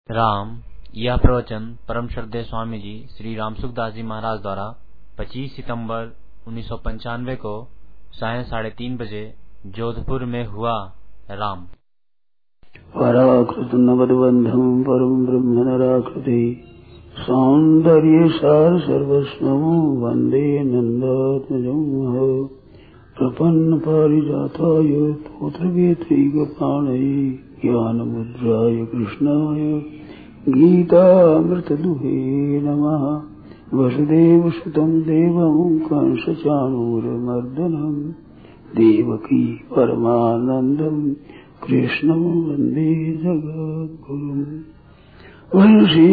राम। यह प्रवचन परम श्रद्धेय स्वामी जी श्री रामसुखदास जी महाराज द्वारा 25 सितंबर 1995 को सायं 3:30 बजे जोधपुर में हुआ। राम। पराकृत नवद्बंधम परम ब्रह्म नराकृति सौंदर्य सार सर्वस्वं वंदे नंदात्मजं प्रपन्न पारिजाताय पुत्रवेत्रैकपाणये ज्ञानमुद्राय कृष्णाय गीतामृतदुहे नमः। वसुदेवसुतं देवं कंसचाणूरमर्दनं देवकी परमानन्दं कृष्णं वन्दे जगद्गुरुम्। वंशी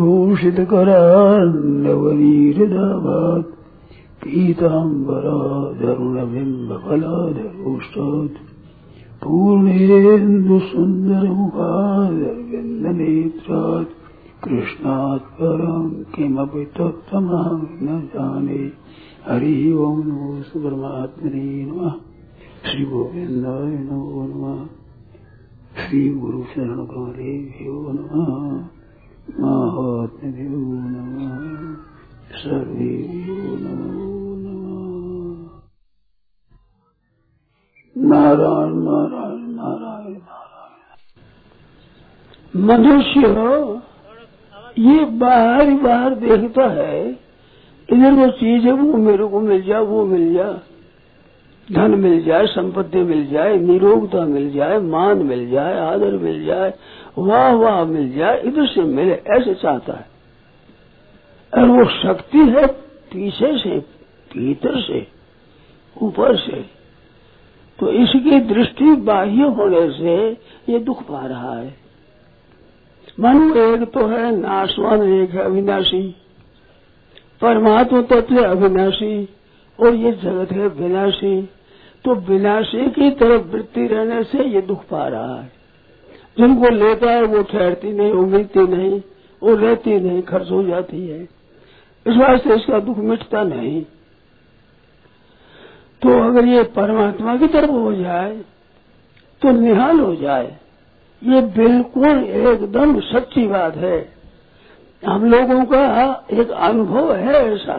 विभूषितकरान्नवनीरदाभात् पीताम्बराधरुणबिम्बफलाधरोष्टात् पूर्णेन्दुसुन्दरमुखादरविन्दनेत्रात् कृष्णात् परं किमपि तत्त्वमहं न जाने। हरि ओं नमो परमात्मने नमः। श्री गोविन्दाय नमो नमः। श्री गुरु शरण कमलेभ्यो नमः। महात्म्यो नमः। सर्वेभ्यो नमो नमः। नारायण नारायण नारायण नारायण। मनुष्य ये बाहर देखता है, इधर वो चीज है, वो मेरे को मिल जाए, वो मिल जाए, धन मिल जाए, संपत्ति मिल जाए, निरोगता मिल जाए, मान मिल जाए, आदर मिल जाए, वाह वाह मिल जाए, इधर से मिले, ऐसे चाहता है। और वो शक्ति है पीछे से, भीतर से, ऊपर से, तो इसकी दृष्टि बाह्य होने से ये दुख पा रहा है। मन एक तो है नाशवान, एक है अविनाशी। परमात्मा तत्व है अविनाशी और ये जगत है विनाशी। तो विनाशी की तरफ वृत्ति रहने से ये दुख पा रहा है। जिनको लेता है वो ठहरती नहीं, उम्मीदती नहीं, वो रहती नहीं, खर्च हो जाती है। इस वास्ते इसका दुख मिटता नहीं। तो अगर ये परमात्मा की तरफ हो जाए तो निहाल हो जाए। ये बिल्कुल एकदम सच्ची बात है। हम लोगों का एक अनुभव है ऐसा।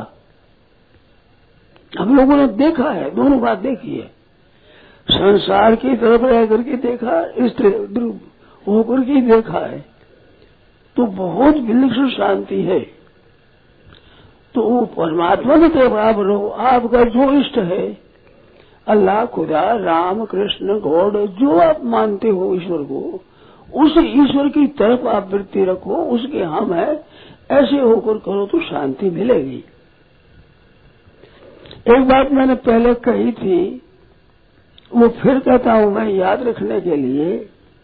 हम लोगों ने देखा है, दोनों बात देखी है। संसार की तरफ रह करके देखा, इस तरफ होकर के देखा है, तो बहुत विलक्षण शांति है। तो वो परमात्मा की तरफ आप रहो। आपका जो इष्ट है, अल्लाह, खुदा, राम, कृष्ण, गॉड, जो आप मानते हो ईश्वर को, उस ईश्वर की तरफ आप वृत्ति रखो, उसके हम है, ऐसे होकर करो तो शांति मिलेगी। एक बात मैंने पहले कही थी, वो फिर कहता हूं मैं याद रखने के लिए।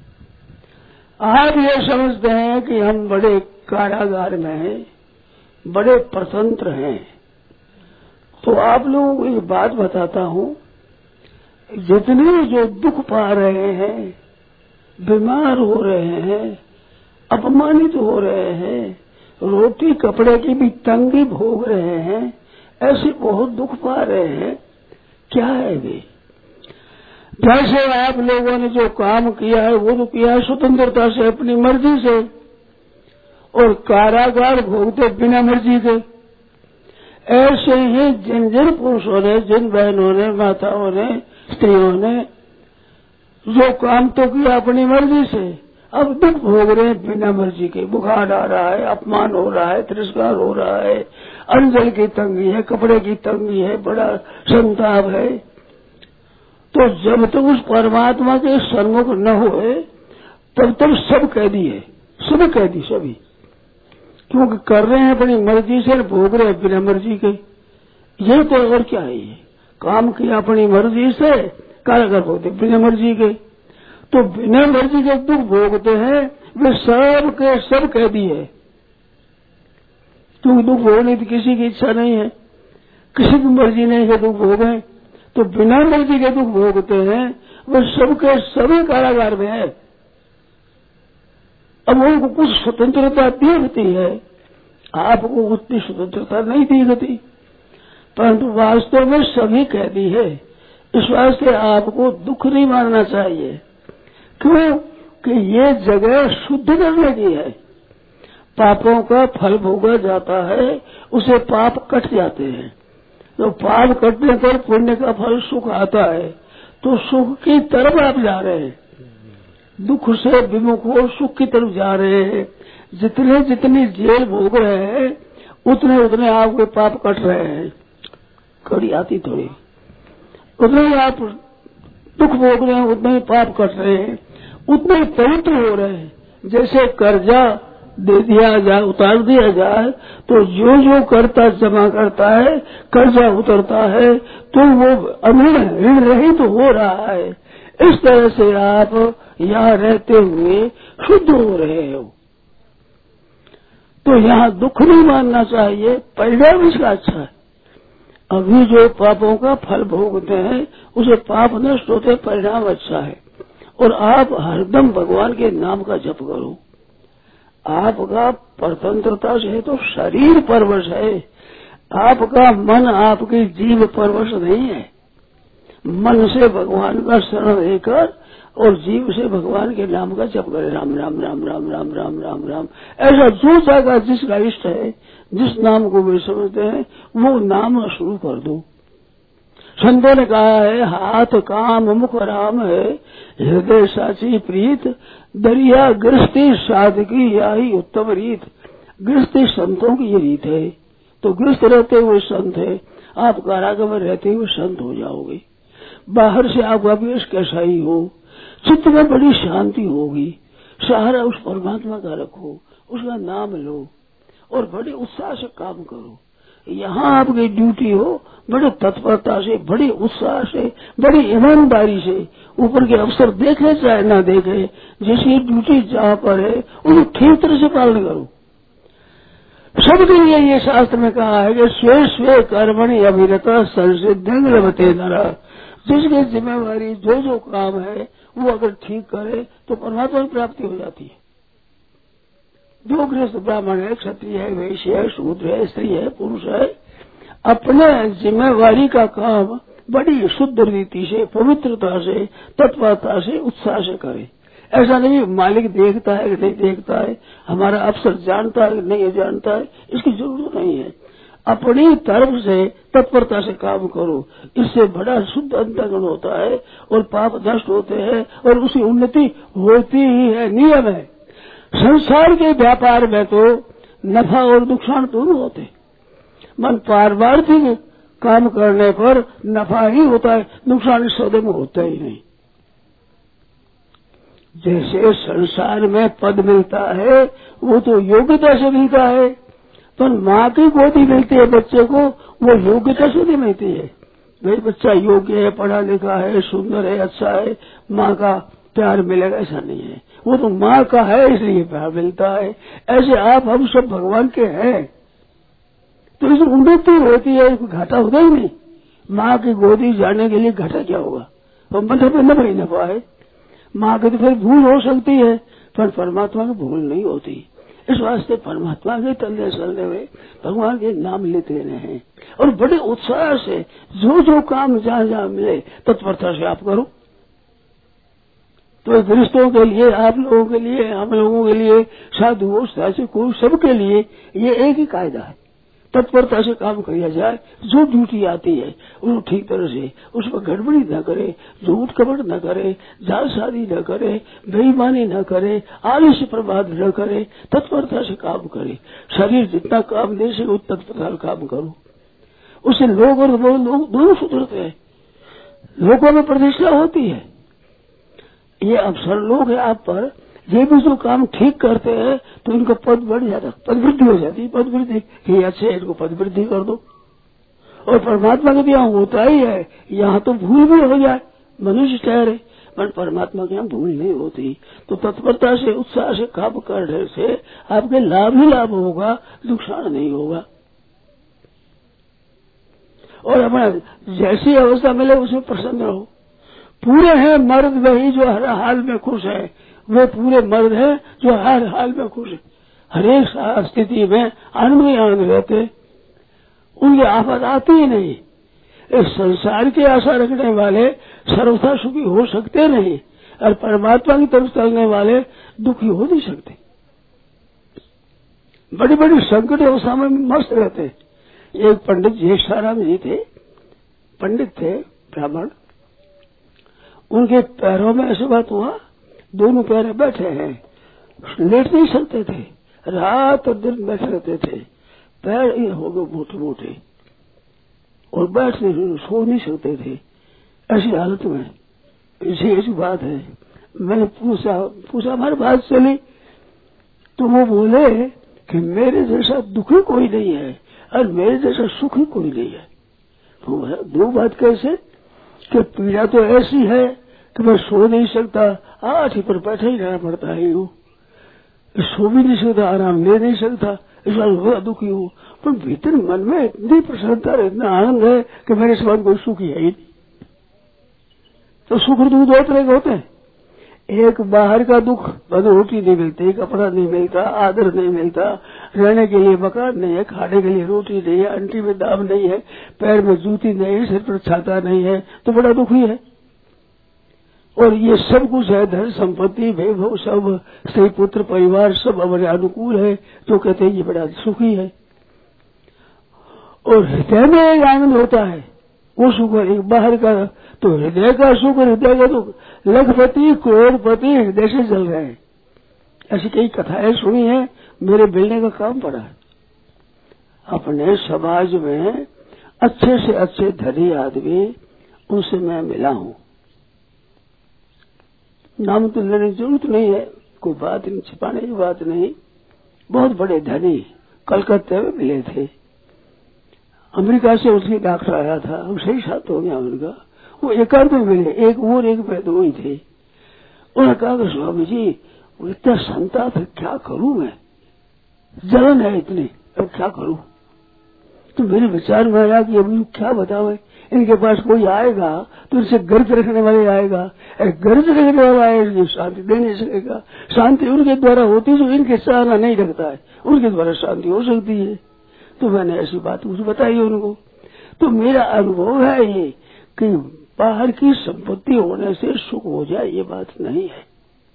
आप ये समझते हैं कि हम बड़े कारागार में हैं, बड़े परतंत्र हैं। तो आप लोगों को एक बात बताता हूं, जितने जो दुख पा रहे हैं, बीमार हो रहे हैं, अपमानित हो रहे हैं, रोटी कपड़े की भी तंगी भोग रहे हैं, ऐसे बहुत दुख पा रहे हैं। क्या है वे? जैसे आप लोगों ने जो काम किया है वो तो किया है स्वतंत्रता से, अपनी मर्जी से, और कारागार भोगते बिना मर्जी के। ऐसे ही जिन जिन पुरुषों ने, जिन बहनों ने, माताओं ने, स्त्रियों ने जो काम तो किया अपनी मर्जी से, अब दुख भोग रहे हैं बिना मर्जी के। बुखार आ रहा है, अपमान हो रहा है, तिरस्कार हो रहा है, अन्न की तंगी है, कपड़े की तंगी है, बड़ा संताप है। तो जब तक उस परमात्मा के सन्मुख न होए तब तक सब कैदी है, सब कैदी सभी, क्योंकि कर रहे हैं अपनी मर्जी से, भोग रहे हैं बिना मर्जी के। ये तो और क्या है? ये काम किया अपनी मर्जी से, कारागार भोगते बिना मर्जी के। तो बिना मर्जी के दुख भोगते हैं, वे सब के सब कैदी है। क्योंकि दुख भोगने की किसी की इच्छा नहीं है, किसी की मर्जी नहीं है दुख भोगे। तो बिना मर्जी के दुख भोगते हैं, वे सबके सभी कारागार में है। अब उनको कुछ स्वतंत्रता दी जाती है, आपको उतनी स्वतंत्रता नहीं दी जाती, परंतु वास्तव में सभी कैदी है। इस वास्ते आपको दुख नहीं मानना चाहिए। क्यों? कि ये जगह शुद्ध करने की है। पापों का फल भोगा जाता है, उसे पाप कट जाते हैं। तो पाप कटने पर पुण्य का फल सुख आता है, तो सुख की तरफ आप जा रहे हैं, दुख से विमुख हो सुख की तरफ जा रहे हैं। जितने जितनी जेल भोग रहे हैं उतने उतने आपके पाप कट रहे हैं। कड़ी आती थोड़ी, उतने ही आप दुख भोग रहे हैं, उतने ही पाप कट रहे हैं, उतने ही पवित्र हो रहे हैं। जैसे कर्जा दे दिया जाए, उतार दिया जाए, तो जो जो कर्ता जमा करता है कर्जा उतरता है, तो वो ऋण रहित तो हो रहा है। इस तरह से आप यहाँ रहते हुए शुद्ध हो रहे हो। तो यहाँ दुख नहीं मानना चाहिए, परिणाम इसका अच्छा है। अभी जो पापों का फल भोगते हैं उसे पाप नष्ट होते, परिणाम अच्छा है। और आप हरदम भगवान के नाम का जप करो। आपका परतंत्रता से तो शरीर परवश है, आपका मन आपकी जीव परवश नहीं है। मन से भगवान का शरण लेकर और जीव से भगवान के नाम का जप करे, राम राम राम राम राम राम राम राम। ऐसा जो जाएगा जिसका इष्ट है, जिस नाम को वे समझते हैं, वो नाम शुरू कर दो। संतों ने कहा है, हाथ काम मुख राम है, हृदय साची प्रीत, दरिया गृहस्थी साधकी यही उत्तम रीत। गृहस्थी संतों की ये रीत है। तो गृहस्थ रहते हुए संत है, आप कारागार में रहते हुए संत हो जाओगे। बाहर से आपका वेश कैसा ही हो, चित्त में बड़ी शांति होगी। सहारा उस परमात्मा का रखो, उसका नाम लो और बड़े उत्साह से काम करो। यहाँ आपकी ड्यूटी हो, बड़े तत्परता से, बड़े उत्साह से, बड़ी ईमानदारी से। ऊपर के अफसर देखे चाहे ना देखे, जिसकी ड्यूटी जहाँ पर है उन्हें ठीक तरह से पालन करो। सबके लिए ये शास्त्र में कहा है कि स्वे स्वे कर्मणि अभिरता संसिद्धिं लभते नरः। जिसकी जिम्मेवारी जो जो काम है वो अगर ठीक करे तो परमात्मा की प्राप्ति हो जाती है। जो गृहस्थ ब्राह्मण है, क्षत्रिय है, वैश्य है, शूद्र है, स्त्री है, पुरुष है, अपने जिम्मेवारी का काम बड़ी शुद्ध रीति से, पवित्रता से, तत्परता से, उत्साह से करे। ऐसा नहीं मालिक देखता है कि नहीं देखता है, हमारा अफसर जानता है कि नहीं जानता है, इसकी जरूरत नहीं है। अपनी तरफ से तत्परता से काम करो, इससे बड़ा शुद्ध अंतःकरण होता है और पाप नष्ट होते हैं और उसकी उन्नति होती ही है, नियम है। संसार के व्यापार में तो नफा और नुकसान दोनों होते हैं। मन पारमार्थिक काम करने पर नफा ही होता है, नुकसान इस सौदे में होता ही नहीं। जैसे संसार में पद मिलता है वो तो योग्यता से मिलता है, पर माँ की गोदी मिलती है बच्चे को, वो योग्यता से नहीं मिलती है। भाई बच्चा योग्य है, पढ़ा लिखा है, सुंदर है, अच्छा है, माँ का प्यार मिलेगा, ऐसा नहीं है। वो तो माँ का है इसलिए प्यार मिलता है। ऐसे आप हम सब भगवान के हैं, तो इस उन्नति होती है, घाटा होगा ही नहीं। माँ की गोदी जाने के लिए घाटा क्या होगा? तो मतलब नफा ही नफा है। माँ की तो फिर भूल हो सकती है, पर परमात्मा की भूल नहीं होती। इस वास्ते परमात्मा के तले चलने में भगवान के नाम लेते रहे और बड़े उत्साह से जो जो काम जहाँ जहाँ मिले तत्परता से आप करो। तो गृहस्थों के लिए, आप लोगों के लिए, हम लोगों के लिए, साधुओं साधकों सबके लिए ये एक ही कायदा है, तत्परता से काम किया जाए। जो ड्यूटी आती है उसको ठीक तरह से, उसमें गड़बड़ी न करे, झूठ कपट न करे, जालसाजी न करे, बेईमानी न करे, आलस्य प्रमाद न करे, तत्परता से काम करे। शरीर जितना काम दे सके उतना तत्परता काम करो, उससे लोग और लोग दोनों सुधरते हैं, लोगों में प्रतिष्ठा होती है। ये अवसर लोग है आप पर, ये भी जो काम ठीक करते हैं तो इनका पद बढ़ जाता, पद वृद्धि हो जाती है। पद वृद्धि ये अच्छे, इनको पद वृद्धि कर दो। और परमात्मा के यहाँ होता ही है, यहाँ तो भूल भी हो जाए, मनुष्य ठहरे, पर परमात्मा के यहाँ भूल नहीं होती। तो तत्परता से, उत्साह से काम करने से आपके लाभ ही लाभ होगा, नुकसान नहीं होगा। और अपना जैसी अवस्था मिले उसमें प्रसन्न रहो। पूरे हैं मर्द वही जो हर हाल में खुश है, वो पूरे मर्द हैं जो हर हाल में खुश है, हर एक स्थिति में आनंद में आनंद रहते, उनकी आफत आती ही नहीं। इस संसार की आशा रखने वाले सर्वथा सुखी हो सकते नहीं, और परमात्मा की तरफ चलने वाले दुखी हो नहीं सकते। बड़ी बड़ी संकट अवस्था में मस्त रहते। एक पंडित ज्येष्ठाराम जी थे, पंडित थे, ब्राह्मण। उनके पैरों में ऐसी बात हुआ, दोनों पैर बैठे हैं, लेट नहीं सकते थे, रात और दिन बैठे रहते थे, पैर ये हो गए मोटे मोटे और बैठ नहीं सो नहीं सकते थे, ऐसी हालत में। ऐसी बात है। मैंने पूछा हमारी बात चली तो वो बोले कि मेरे जैसा दुखी कोई नहीं है और मेरे जैसा सुखी कोई नहीं है। तो दो बात कैसे कि पीड़ा तो ऐसी है कि मैं सो नहीं सकता, आठ पर बैठे ही रहना पड़ता है, सो भी नहीं सकता, आराम ले नहीं सकता, इस बार बड़ा दुखी हूँ। पर भीतर मन में इतनी प्रसन्नता और इतना आनंद है कि मेरे समान कोई सुखी है ही नहीं। तो सुख दुख दो तरह के होते हैं। एक बाहर का दुख, रोटी नहीं मिलती, कपड़ा नहीं मिलता, आदर नहीं मिलता, रहने के लिए मकान नहीं है, खाने के लिए रोटी नहीं है, अंटी में दाम नहीं है, पैर में जूती नहीं है, सिर पर छाता नहीं है, तो बड़ा दुखी है। और ये सब कुछ है, धन संपत्ति वैभव सब, स्त्री पुत्र परिवार सब हमारे अनुकूल है, तो कहते हैं ये बड़ा सुखी है। और हृदय में एक आनंद होता है, वो सुख है। एक बाहर का तो हृदय का सुख, हृदय का तो लखपति करोड़पति हृदय से जल रहे हैं। ऐसी कई कथाएं सुनी है, मेरे मिलने का काम पड़ा है। अपने समाज में अच्छे से अच्छे धनी आदमी, उनसे मैं मिला हूँ। नाम तो लेने की जरूरत नहीं है, कोई बात नहीं, छिपाने की बात नहीं। बहुत बड़े धनी कलकत्ते में मिले थे। अमेरिका से उसकी डॉक्टर आया था, सही साथ हो गया उनका। वो एकांत में मिले, एक और एक में दो ही थे। उन्होंने कहा कि स्वामी जी वो इतना संताप है, क्या करूं मैं, जलन है इतनी, अब क्या करूं। तो मेरे विचार में आया कि अभी क्या बताओ, इनके पास कोई आएगा तो इनसे गर्ज रखने वाले आएगा, गर्ज रखने वाला आएगा शांति दे नहीं सकेगा। शांति उनके द्वारा होती जो इनके सहारा नहीं रखता है, उनके द्वारा शांति हो सकती है। तो मैंने ऐसी बात कुछ बताई उनको। तो मेरा अनुभव है ये कि बाहर की संपत्ति होने से सुख हो जाए, ये बात नहीं है।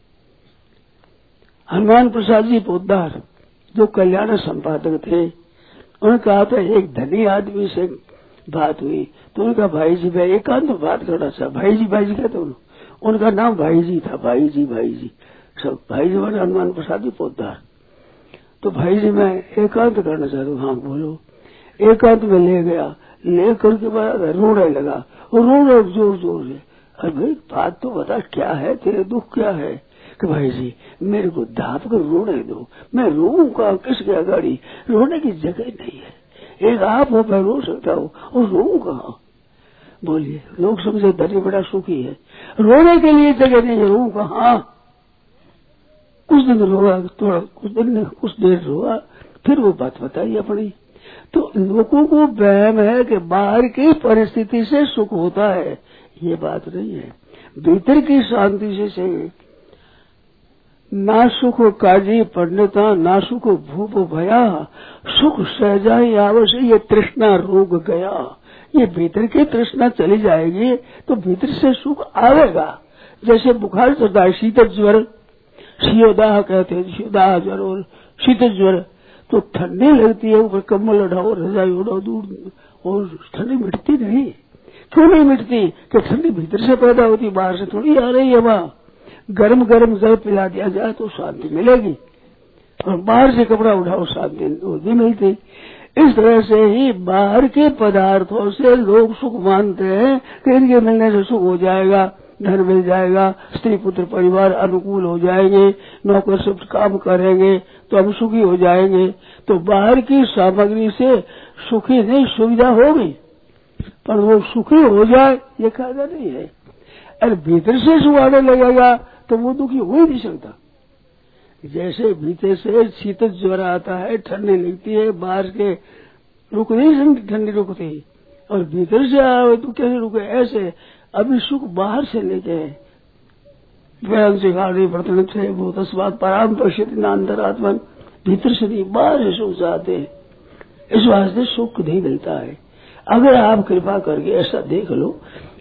हनुमान प्रसाद जी पोद्दार जो कल्याण संपादक थे, उन्होंने कहा था एक धनी आदमी से बात हुई, तो उनका भाई जी मैं एकांत तो बात करना चाह, भाई जी कहते उनका नाम भाई जी था, भाई जी सब भाई जी मैंने हनुमान प्रसाद जी पोद्दार। तो भाई जी मैं एकांत करना चाहता हूँ। हाँ बोलो। एकांत में ले गया, ले करके बाद रोने लगा, रोने जोर जोर से। अरे भाई बात तो बता, क्या है तेरे दुख क्या है। कि भाई जी मेरे को धाप कर रोने दो, मैं रोऊं कहाँ, किसके अगाड़ी, रोने की जगह नहीं है। एक आप हो, मैं रो सकता हूँ, और रोऊं कहाँ। बोलिए, लोग समझे धनी बड़ा सुखी है, रोने के लिए जगह नहीं है, रोऊं कहाँ। कुछ दिन रोआ, थोड़ा कुछ देर रोआ, फिर वो बात बताई अपनी। तो लोगों को वहम है कि बाहर की परिस्थिति से सुख होता है, ये बात नहीं है। भीतर की शांति से चाहिए। ना सुख काजी पंडिता, ना सुख भूप भया, सुख सहजाई आवश्य, ये तृष्णा रोग गया। ये भीतर की तृष्णा चली जाएगी तो भीतर से सुख आवेगा। जैसे बुखार चढ़ता है, शीतल ज्वर, शियोदाह कहते हैं, शियोदाह ज्वर और शीतल ज्वर, तो ठंडी लगती है, ऊपर कम्बल उठाओ, रजाई उठाओ, दूर, और ठंडी मिटती नहीं। क्यों नहीं मिटती? कि ठंडी भीतर से पैदा होती, बाहर से थोड़ी आ रही है। वहां गर्म गर्म जल पिला दिया जाए तो शांति मिलेगी, और बाहर से कपड़ा उठाओ शांति नहीं मिलती। इस तरह से ही बाहर के पदार्थों से लोग सुख मानते हैं कि इनके मिलने से सुख हो जाएगा, धन मिल जाएगा, स्त्री पुत्र परिवार अनुकूल हो जाएंगे, नौकर सब काम करेंगे तो हम सुखी हो जाएंगे। तो बाहर की सामग्री से सुखी नहीं, सुविधा होगी, पर वो सुखी हो जाए ये फायदा नहीं है। अरे भीतर से सुख आने लगेगा तो वो दुखी हो ही नहीं सकता। जैसे भीतर से शीतल ज्वर आता है, ठंडी लगती है, बाहर के रुक नहीं, ठंडी रुकती, और भीतर से आए तो कैसे रुके। ऐसे अभी सुख बाहर से लेके व्यायाम से गाड़ी बर्तन से वो तस्वाद पराम पश्यति नान्तरात्मन, भीतर से नहीं बाहर से सुख जाते हैं। इस वास्ते सुख नहीं मिलता है। अगर आप कृपा करके ऐसा देख लो,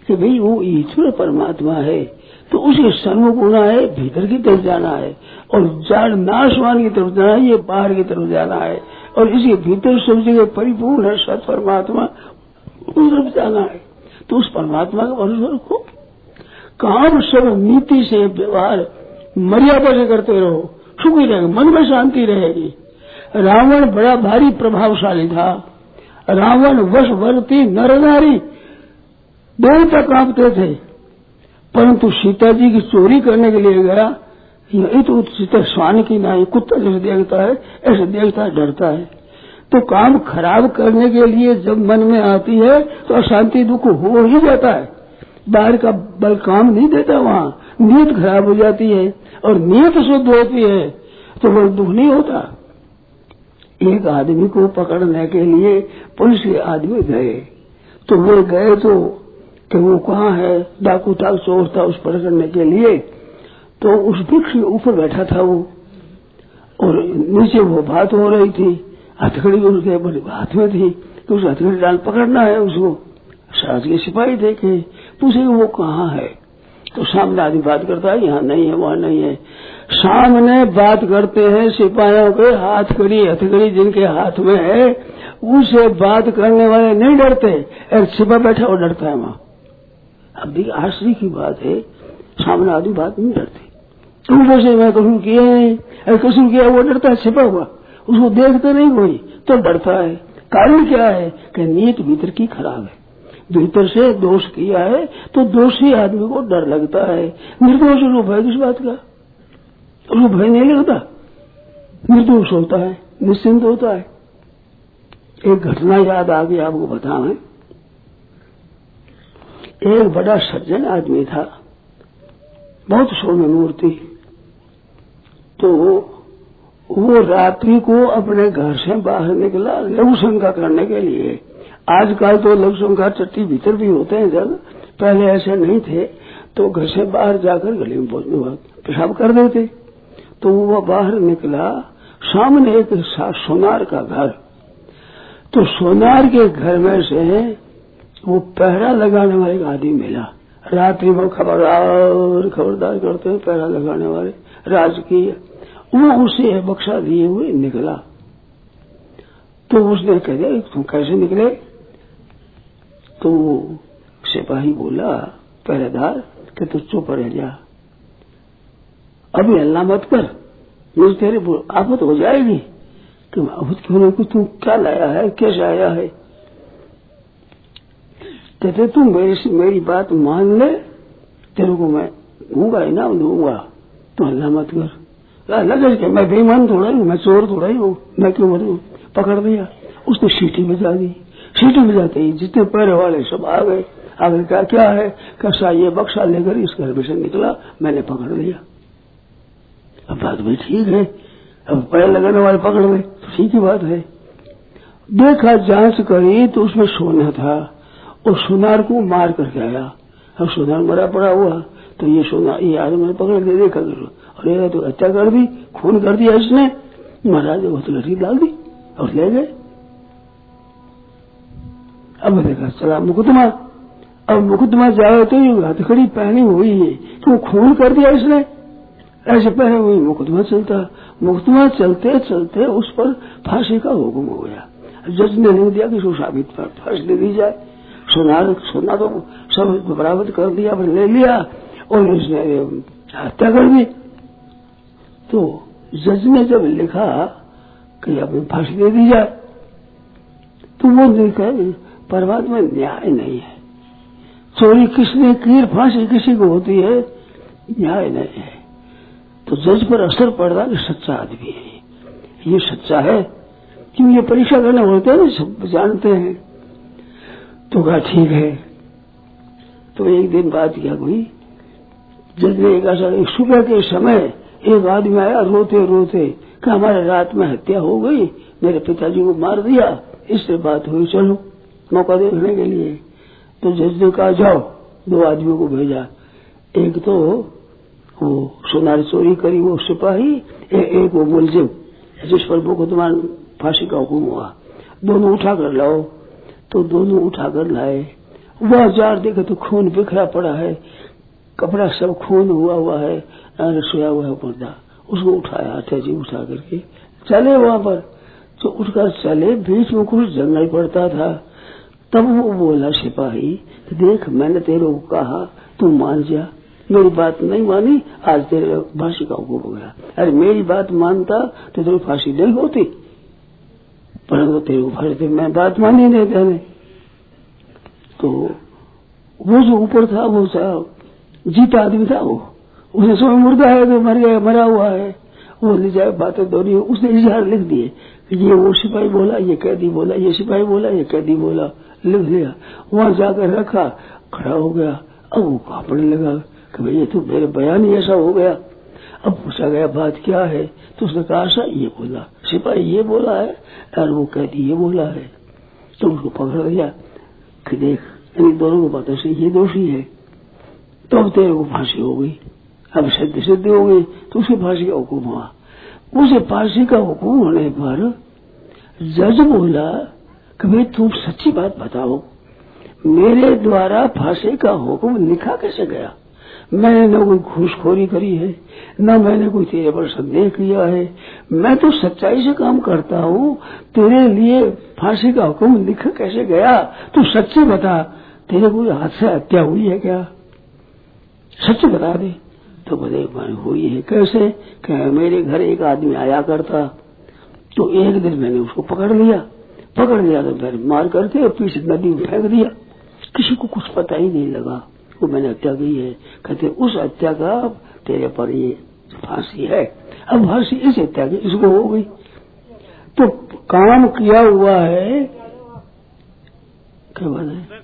कि भाई वो ईश्वर परमात्मा है, तो उसके सन्मुख होना है, भीतर की तरफ जाना है, और जाड़ नाशवान की तरफ जाना है, ये बाहर की तरफ जाना है, और इसके भीतर सब जगह परिपूर्ण है सत परमात्मा, उस तरफ जाना है। तो उस परमात्मा का भरोसा रखो, काम सब नीति से व्यवहार मर्यादा से करते रहो, सुखी रहेगा, मन में शांति रहेगी। रावण बड़ा भारी प्रभावशाली था, रावण वशवर्ती नर नारी देवता कांपते थे, परंतु सीता जी की चोरी करने के लिए गया, ये तो सीता श्वान की नाई कुत्ता जैसे देखता है ऐसे देखता है, डरता है। तो काम खराब करने के लिए जब मन में आती है तो अशांति दुख हो ही जाता है, बाहर का बल काम नहीं देता, वहां नीयत खराब हो जाती है, और नीयत शुद्ध होती है तो वो दुख नहीं होता। एक आदमी को पकड़ने के लिए पुलिस के आदमी गए, तो वो गए तो कि वो कहाँ है, डाकू था, चोर था, उस पकड़ने के लिए। तो उस वृक्ष के ऊपर बैठा था वो, और नीचे वो बात हो रही थी, हथकड़ी उसके हाथ में थी, तो उस हथकड़ी डाल पकड़ना है उसको। साथ के सिपाही देखे, पूछे वो कहाँ है, तो सामने आदमी बात करता है, यहाँ नहीं है, वहां नहीं है। सामने बात करते हैं सिपाहियों के हथकड़ी जिनके हाथ में है, उसे बात करने वाले नहीं डरते, एक सिपा बैठा वो डरता है वहां। अब भी आश्चर्य की बात है, सामने आदमी बात नहीं डरते, तुम जैसे मैं कसूर किया नहीं, कसूर किया वो डरता है, छिपा हुआ, उसको देखते नहीं कोई तो डरता है। कारण क्या है कि नीयत भीतर की खराब है, भीतर से दोष किया है तो दोषी आदमी को डर लगता है। निर्दोष को भय किस बात का, उसको भय नहीं लगता, निर्दोष होता है, निश्चिंत होता है। एक घटना याद आ गई आपको बताऊं। एक बड़ा सज्जन आदमी था, बहुत सौम्य मूर्ति, तो वो रात्रि को अपने घर से बाहर निकला लघु शंका करने के लिए। आजकल तो लघु शंका चट्टी भीतर भी होते हैं, जब पहले ऐसे नहीं थे तो घर से बाहर जाकर गली में पेशाब कर देते। तो वो बाहर निकला, सामने एक सोनार का घर, तो सोनार के घर में से वो पहरा लगाने वाले एक आदमी मिला। रात्रि में खबरदार करते हैं पहरा लगाने वाले राजकीय, वो उसे बक्सा दिए हुए निकला। तो उसने कह दिया तुम कैसे निकले, तो सिपाही बोला पहरेदार कि तू चुप रह जा, अभी हल्ला मत कर, मुझे तेरे आफत हो जाएगी। कि आफत क्यों नहीं, कि तू क्या लाया है, कैसे आया है। कहते तू मेरी बात मान ले, तेरे को मैं दूंगा इनाम दूंगा, तो हल्ला मत कर। लगे कि मैं बेईमान थोड़ा ही हूँ, मैं चोर थोड़ा ही हूँ, मैं क्यों मरूं। पकड़ दिया, उसने सीटी बजा दी। सीटी बजाते ही जितने पैरे वाले सब आ गए। आगे क्या है, कैसा ये बक्सा लेकर इस घर में से निकला, मैंने पकड़ लिया। अब बात भी ठीक है, अब पैर लगाने वाले पकड़ गए तो ठीक ही बात है। देखा जांच करी तो उसमें सोना था, और सोनार को मार करके आया। अब सोनार मरा पड़ा हुआ, तो ये सोना ये आदमी पकड़ के देखा और ये तो हत्या कर दी, खून कर दिया इसने। महाराज वो तो लड़ी डाल दी और ले गए। अब देखा चला मुकदमा, अब मुकदमा जाए तो ये हथकड़ी पहनी हुई है, तो खून कर दिया इसने, ऐसे पहने हुई मुकदमा चलता। मुकदमा चलते चलते उस पर फांसी का हुक्म हो गया। जज ने नहीं दिया कि इसको साबित पर फांसी दी जाए। सोना तो सब बराबर कर दिया, ले लिया और इसने हत्या कर दी। तो जज ने जब लिखा कि अब फांसी दे दी जाए, तो वो देखा परमात्मा में न्याय नहीं है। चोरी किसने की, फांसी किसी को होती है, न्याय नहीं है। तो जज पर असर पड़ रहा कि सच्चा आदमी है, ये सच्चा है, क्यों ये परीक्षा करने होते हैं, सब जानते हैं। तो कहा ठीक है। तो एक दिन बात क्या हुई, जज ने एक सुबह के समय एक आदमी आया रोते रोते कि हमारे रात में हत्या हो गई, मेरे पिताजी को मार दिया, इससे बात हुई, चलो मौका देखने के लिए। तो जज ने कहा जाओ, दो आदमियों को भेजा। एक तो वो सोनार चोरी करी वो सिपाही, एक वो मुलजिम जिस पर मुकदमा फांसी का हुक्म हुआ, दोनों उठा कर लाओ। तो दोनों उठाकर लाए। वह जार देखे तो खून बिखरा पड़ा है, कपड़ा सब खून हुआ है, सोया हुआ है मुर्दा। उसको उठाया अटल जी उठा करके चले वहां पर, तो उठकर चले, बीच में कुछ जंगल पड़ता था। तब वो बोला सिपाही, देख मैंने तेरे को कहा तू मान जा, मेरी बात नहीं मानी, आज तेरे फांसी का हुक्म हो गया। अरे मेरी बात मानता तो तेरी फांसी नहीं होती, परंतु तेरे को फांसी मैं बात मानी नहीं तेने। तो वो जो ऊपर था वो जीता आदमी था, वो उसने समय मुर्दा है तो मर गया, मरा हुआ है, वो ले जाए बातें दोनों, उसने इजहार लिख दिए, ये वो सिपाही बोला, ये कैदी बोला, ये सिपाही बोला, ये कैदी बोला, लिख लिया। वहां जाकर रखा, खड़ा हो गया। अब वो कांपने लगा कि भाई ये तो मेरे बयान ही ऐसा हो गया। अब पूछा गया बात क्या है, तो उसने कहा ऐसा ये बोला, सिपाही ये बोला है और वो कैदी ये बोला है। तो उसको पकड़ लिया कि देख इन दोनों की बातों से ये दोषी है, तो अब तेरे को फांसी हो गई। अब सिद्ध हो गई तो उसे फांसी का हुक्म हुआ। उसे फांसी का हुक्म होने पर जज बोला कि भाई तुम सच्ची बात बताओ, मेरे द्वारा फांसी का हुक्म लिखा कैसे गया? मैंने न कोई घूसखोरी करी है, न मैंने कोई तेरे पर संदेह किया है, मैं तो सच्चाई से काम करता हूँ, तेरे लिए फांसी का हुक्म लिखा कैसे गया? तू सच्ची बता, तेरे कोई हाथ से हत्या हुई है क्या? सच बता दे। तो बोले हुई है। कैसे? कि मेरे घर एक आदमी आया करता, तो एक दिन मैंने उसको पकड़ लिया तो फिर मार करके पीछे नदी में फेंक दिया, किसी को कुछ पता ही नहीं लगा वो मैंने हत्या की है। कहते उस हत्या का तेरे पर ये फांसी है। अब फांसी इस हत्या की इसको हो गई, तो काम किया हुआ है। क्या बात है?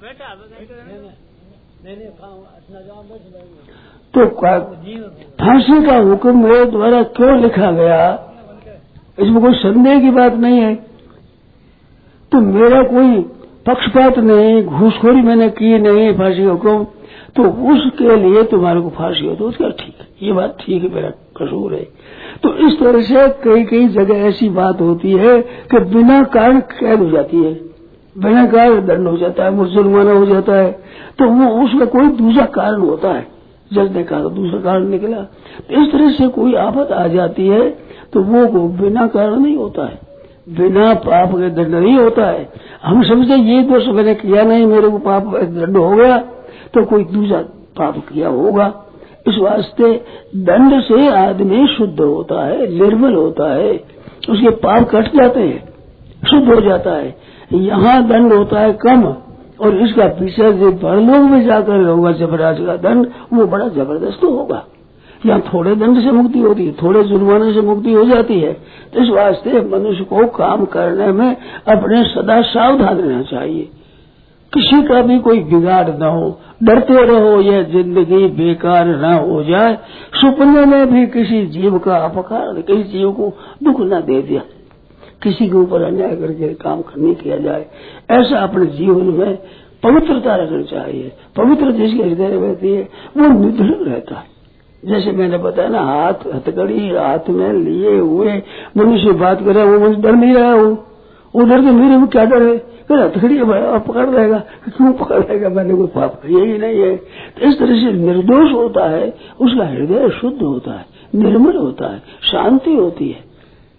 तो फांसी का हुक्म मेरे द्वारा क्यों लिखा गया, इसमें कोई संदेह की बात नहीं है। तो मेरा कोई पक्षपात नहीं, घूसखोरी मैंने की नहीं, फांसी का हुक्म, तो उसके लिए तुम्हारे को फांसी हो तो उसका ठीक है, ये बात ठीक है, मेरा कसूर है। तो इस तरह से कई जगह ऐसी बात होती है कि बिना कारण कैद हो जाती है, बिना कारण दंड हो जाता है, मुसलमाना हो जाता है। तो वो उसका कोई दूसरा कारण होता है, जज ने कहा तो दूसरा कारण निकला। तो इस तरह से कोई आफत आ जाती है तो वो बिना कारण नहीं होता है, बिना पाप के दंड नहीं होता है। हम समझे ये दोष मैंने किया नहीं, मेरे को पाप दंड हो गया, तो कोई दूसरा पाप किया होगा। इस वास्ते दंड से आदमी शुद्ध होता है, निर्मल होता है, उसके पाप कट जाते हैं, शुद्ध हो जाता है। यहाँ दंड होता है कम, और इसका पीछे जो परलोक में जाकर होगा जबराज का दंड, वो बड़ा जबरदस्त होगा। यहाँ थोड़े दंड से मुक्ति होती है, थोड़े जुर्माने से मुक्ति हो जाती है। तो इस वास्ते मनुष्य को काम करने में अपने सदा सावधान रहना चाहिए, किसी का भी कोई बिगाड़ न हो, डरते रहो यह जिंदगी बेकार न हो जाए, सुपने में भी किसी जीव का अपकार, किसी जीव को दुख न दे दिया, किसी के ऊपर अन्याय करके काम नहीं किया जाए। ऐसा अपने जीवन में पवित्रता रखनी चाहिए। पवित्र जिसके हृदय में रहती है वो निधड़क रहता है। जैसे मैंने बताया ना, हथकड़ी हाथ में लिए हुए मनुष्य बात कर रहा है, वो मुझे डर नहीं रहा, वो डर के मेरे में क्या डर है, फिर हथकड़ी पकड़ लेगा, क्यों पकड़ लेगा, मैंने कोई पाप किया ही नहीं है। तो इस तरह से निर्दोष होता है, उसका हृदय शुद्ध होता है, निर्मल होता है, शांति होती है।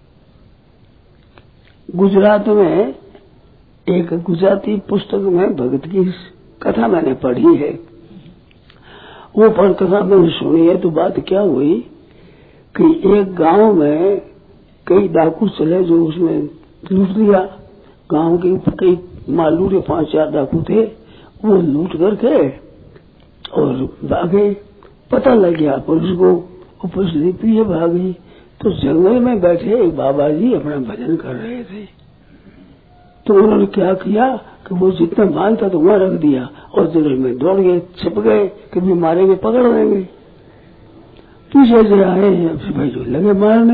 गुजरात में एक गुजराती पुस्तक में भगत की कथा मैंने पढ़ी है, वो पर कथा मैंने सुनी है। तो बात क्या हुई कि एक गांव में कई डाकू चले जो उसमें लूट लिया। गांव के कई मालूम के 5-4 डाकू थे, वो लूट करके और भागे। पता लग गया पुलिस को, पुलिस पीछे भागी। तो जंगल में बैठे एक बाबा जी अपना भजन कर रहे थे। तो उन्होंने क्या किया कि वो जितना माल था तो वहां रख दिया और जंगल में दौड़ गए, छिप गए कि भी मारेंगे, पकड़ लेंगे। पीछे से आए भाई जो लगे मारने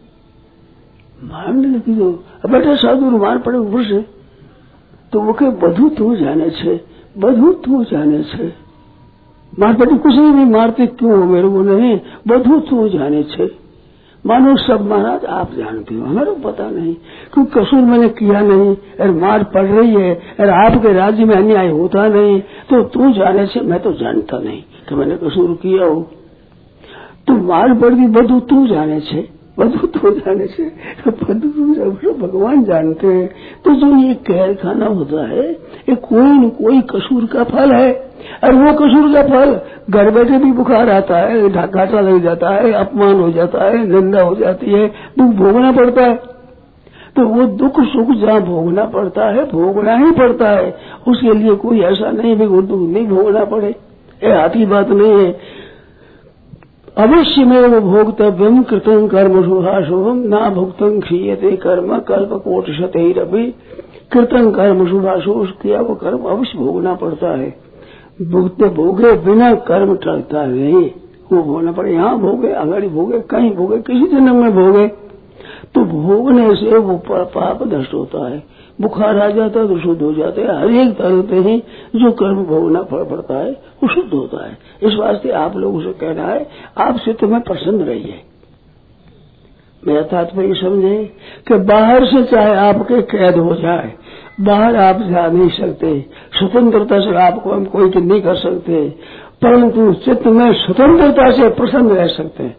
लगी, तो बेटा साधु मार पड़े ऊपर से। तो वो कहे बधु तू जाने छे, बधु तू जाने छे, मार पड़े कुछ नहीं मारते क्यों हो मेरे को, नहीं बधु तू जाने छे। मानो सब महाराज आप जानते हो, हमें तो पता नहीं, क्योंकि कसूर मैंने किया नहीं, और मार पड़ रही है, और आपके राज्य में अन्याय होता नहीं, तो तू जाने से मैं तो जानता नहीं कि मैंने कसूर किया हो। तो मार पड़ गई बधु तू जाने से, बधु तू जाने से, बधु तू भगवान जानते हैं। तो जो ये कैद खाना होता है, ये कोई न कोई कसूर का फल है, और वो कसूर का फल घर बैठे भी बुखार आता है, घाटा लग जाता है, अपमान हो जाता है, निंदा हो जाती है, दुख भोगना पड़ता है। तो वो दुख सुख जहाँ भोगना पड़ता है, भोगना ही पड़ता है, उसके लिए कोई ऐसा नहीं भी वो दुख नहीं भोगना पड़े, ये हाथी बात नहीं है। अवश्य में वो भोक्तव्यम कृतं कर्म शुभाशुभम ना भुक्तं क्षीयते कर्म कल्प कोट शतैरपि। कृतं कर्म शुभाशुभ किया वो कर्म अवश्य भोगना पड़ता है, भोगे बिना कर्म टलता नहीं, वो भोगना पड़े, यहाँ भोगे, आगाड़ी भोगे, कहीं भोगे, किसी जन्म में भोगे, तो भोगने से वो पाप नष्ट होता है, बुखार आ जाता है तो शुद्ध हो जाते हैं, हर एक तरह से ही जो कर्म भोगना पड़ता है वो शुद्ध होता है। इस वास्ते आप लोगों से कहना है, आप चित्त में प्रसन्न रहिए। मेरा तात्पर्य समझे कि बाहर से चाहे आपके कैद हो जाए, बाहर आप जा नहीं सकते, स्वतंत्रता से आपको हम कोई नहीं कर सकते, परंतु चित्त में स्वतंत्रता से प्रसन्न रह सकते हैं,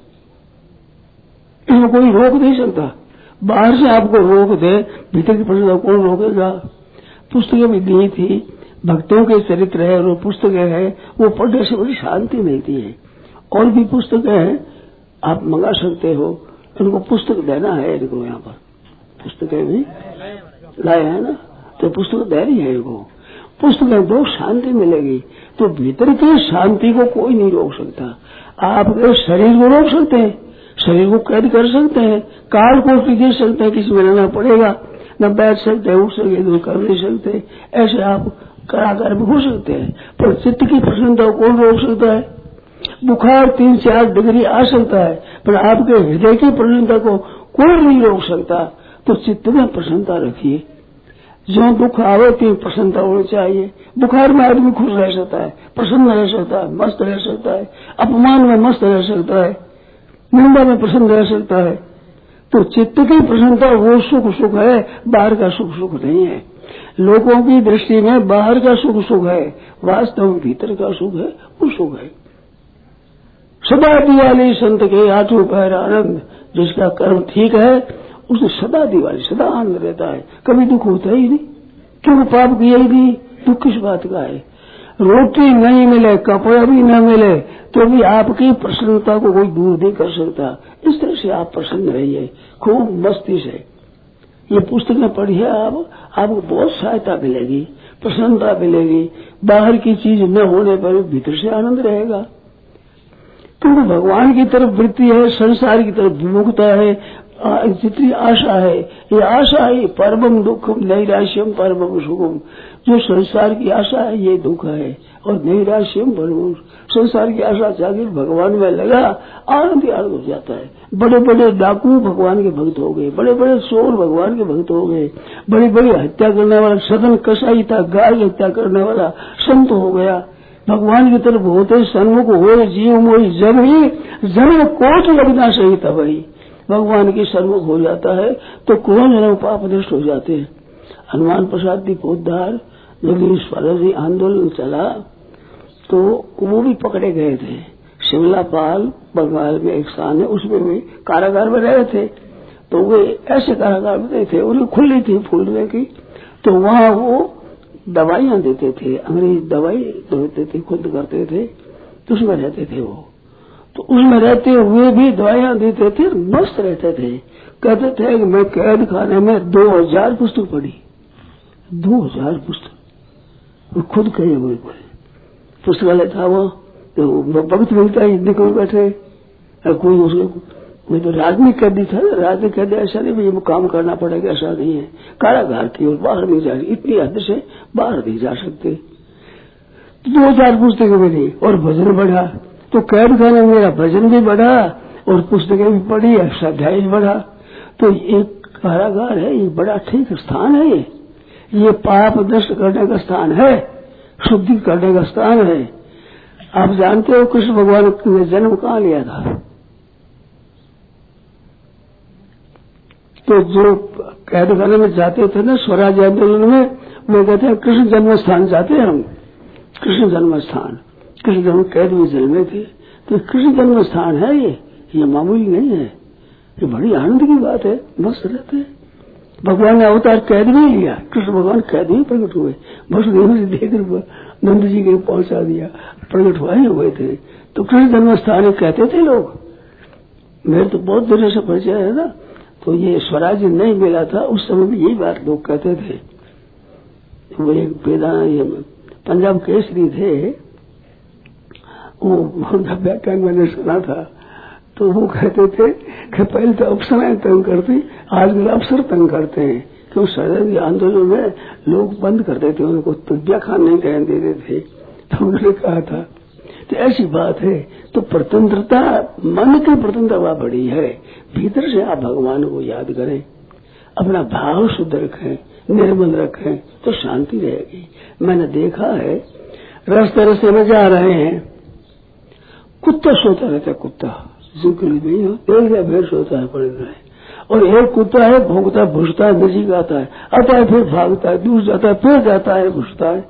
इसमें कोई रोक नहीं सकता। बाहर से आपको रोक दे, भीतर की प्रसन्नता कौन रोकेगा। पुस्तकें भी दी थी, भक्तों के चरित्र है, वो पुस्तकें हैं, वो पढ़ने से बड़ी शांति मिलती है। और भी पुस्तकें हैं, आप मंगा सकते हो, उनको पुस्तक देना है, इनको यहाँ पर पुस्तकें भी लाए हैं ना, तो पुस्तक दे रही है इनको, पुस्तकें दो, शांति मिलेगी। तो भीतर की शांति को कोई नहीं रोक सकता। आप शरीर को रोक सकते हैं, शरीर को कैद कर सकते हैं, काल को दे सकते हैं, किसी में रहना पड़ेगा, न बैठ सकते, उठ सकते, तो कर नहीं सकते, ऐसे आप कारागार में हो सकते हैं। पर चित्त की प्रसन्नता को कौन रोक सकता है। बुखार 3-4 डिग्री आ सकता है, पर आपके हृदय की प्रसन्नता को कोई नहीं रोक सकता। तो चित्त में प्रसन्नता रखिए, जो दुख आवे तो प्रसन्नता होनी चाहिए। बुखार में आदमी खुश रह सकता है, प्रसन्न रह सकता है, मस्त रह सकता है, अपमान में मस्त रह सकता है, निंदा में प्रसन्न रह सकता है। तो चित्त की प्रसन्नता वो सुख है, बाहर का सुख नहीं है। लोगों की दृष्टि में बाहर का सुख है, वास्तव में भीतर का सुख है, वो सुख है। सदा दिवाली संत के आठों पैर आनंद, जिसका कर्म ठीक है उसे सदा दिवाली, सदा आनंद रहता है, कभी दुख होता ही नहीं, क्योंकि पाप किया ही नहीं, दुख किस बात का है। रोटी नहीं मिले, कपड़ा भी न मिले, तो भी आपकी प्रसन्नता को कोई दूर नहीं कर सकता। इस तरह से आप प्रसन्न रहिए, खूब मस्ती से। ये पुस्तकें पढ़िए, आपको बहुत सहायता मिलेगी, प्रसन्नता मिलेगी। बाहर की चीज न होने पर भीतर से आनंद रहेगा, क्योंकि भगवान की तरफ वृत्ति है, संसार की तरफ विमुखता है, जितनी आशा है, ये आशा ही परमम दुखम नैराश्यम परमम सुखम। जो संसार की आशा है ये दुख है, और नैराश्यम परमम, संसार की आशा जाकर भगवान में लगा, आनंद ही आनंद हो जाता है। बड़े बड़े डाकू भगवान के भक्त हो गए, बड़े बड़े चोर भगवान के भक्त हो गए, बड़ी बड़ी हत्या करने वाला सदन कसाई था, गाय की हत्या करने वाला संत हो गया। भगवान की तरफ होते सन्मुख हो जीव मोही, जब ही जन्म कोट लगना सही तब ही भगवान की सन्मुख हो जाता है, तो कौन जन्म पाप नष्ट हो जाते हैं। हनुमान प्रसाद जी पोद्दार जब स्वराजी आंदोलन चला तो वो भी पकड़े गए थे। शिमलापाल बंगाल में एक स्थान है, उसमें भी कारागार में रहे थे। तो वे ऐसे कारागार में थे, उन्हें खुली थी फूलने की, तो वहाँ वो दवाइयां देते थे, अंग्रेज दवाई देते थे, खुद करते थे, तो उसमें रहते थे वो। तो उसमें रहते हुए भी दवाइयां देते थे, मस्त रहते थे। कहते थे कि मैं कैद खाने में 2000 पुस्तक पढ़ी, 2000 पुस्तक, वो खुद कहे हुए पुस्तकालय था वो, तो वक्त मिलता है निकल बैठे, कोई उसको मैं तो राजनीतिक कैदी था, राजनीतिक कैदी ऐसा नहीं भी काम करना पड़ेगा, ऐसा नहीं है। कारागार की ओर बाहर नहीं जा रही, इतनी हद से बाहर नहीं जा सकते। 2000 पुस्तकें मिली और भजन बढ़ा, तो कैद खाने में मेरा भजन भी बढ़ा और पुस्तकें भी पढ़ी, स्वाध्याय भी बढ़ा। तो एक कारागार है, ये बड़ा ठीक स्थान है, ये पाप नष्ट करने का स्थान है, शुद्धि करने का स्थान है। आप जानते हो कृष्ण भगवान ने जन्म कहाँ लिया था? तो जो कैदखाने में जाते थे ना स्वराज आंदोलन में, वो कहते हैं कृष्ण जन्म स्थान जाते हैं हम, कृष्ण जन्म स्थान, कृष्ण जन्म कैद में जन्मे थे, तो कृष्ण जन्म स्थान है ये मामूली नहीं है, ये बड़ी आनंद की बात है, मस्त रहते हैं। भगवान ने अवतार कैद में लिया, कृष्ण भगवान कैद में प्रकट हुए, वसुदेव से देखकर नंद जी के पहुंचा दिया, प्रकट हुए हुए थे। तो कृष्ण जन्म स्थान कहते थे लोग, मेरे तो बहुत देर से परिचय है ना, तो ये स्वराज नहीं मिला था उस समय भी यही बात लोग कहते थे। वो एक पंजाब केसरी थे, वो उनका व्याख्यान मैंने सुना था, तो वो कहते थे कि पहले तो अफसराएं तंग करती, आजकल अफसर तंग करते हैं, क्यों स्वराज आंदोलन में लोग बंद करते थे, उनको तुझा खान नहीं कहने देते थे। तो उन्होंने कहा था तो ऐसी बात है, तो स्वतंत्रता, मन की स्वतंत्रता बड़ी है, भीतर से आप भगवान को याद करें, अपना भाव शुद्ध रखें, निर्मल रखें, तो शांति रहेगी। मैंने देखा है रास्ते में जा रहे हैं, कुत्ता सोता रहता है, कुत्ता जिंदगी नहीं हो, एक या भेड़ सोता है पड़े रहे, और एक कुत्ता है भौंकता है, भुसता है, नजीक आता है फिर भागता है, दूर जाता है, फिर जाता है, भुसता है,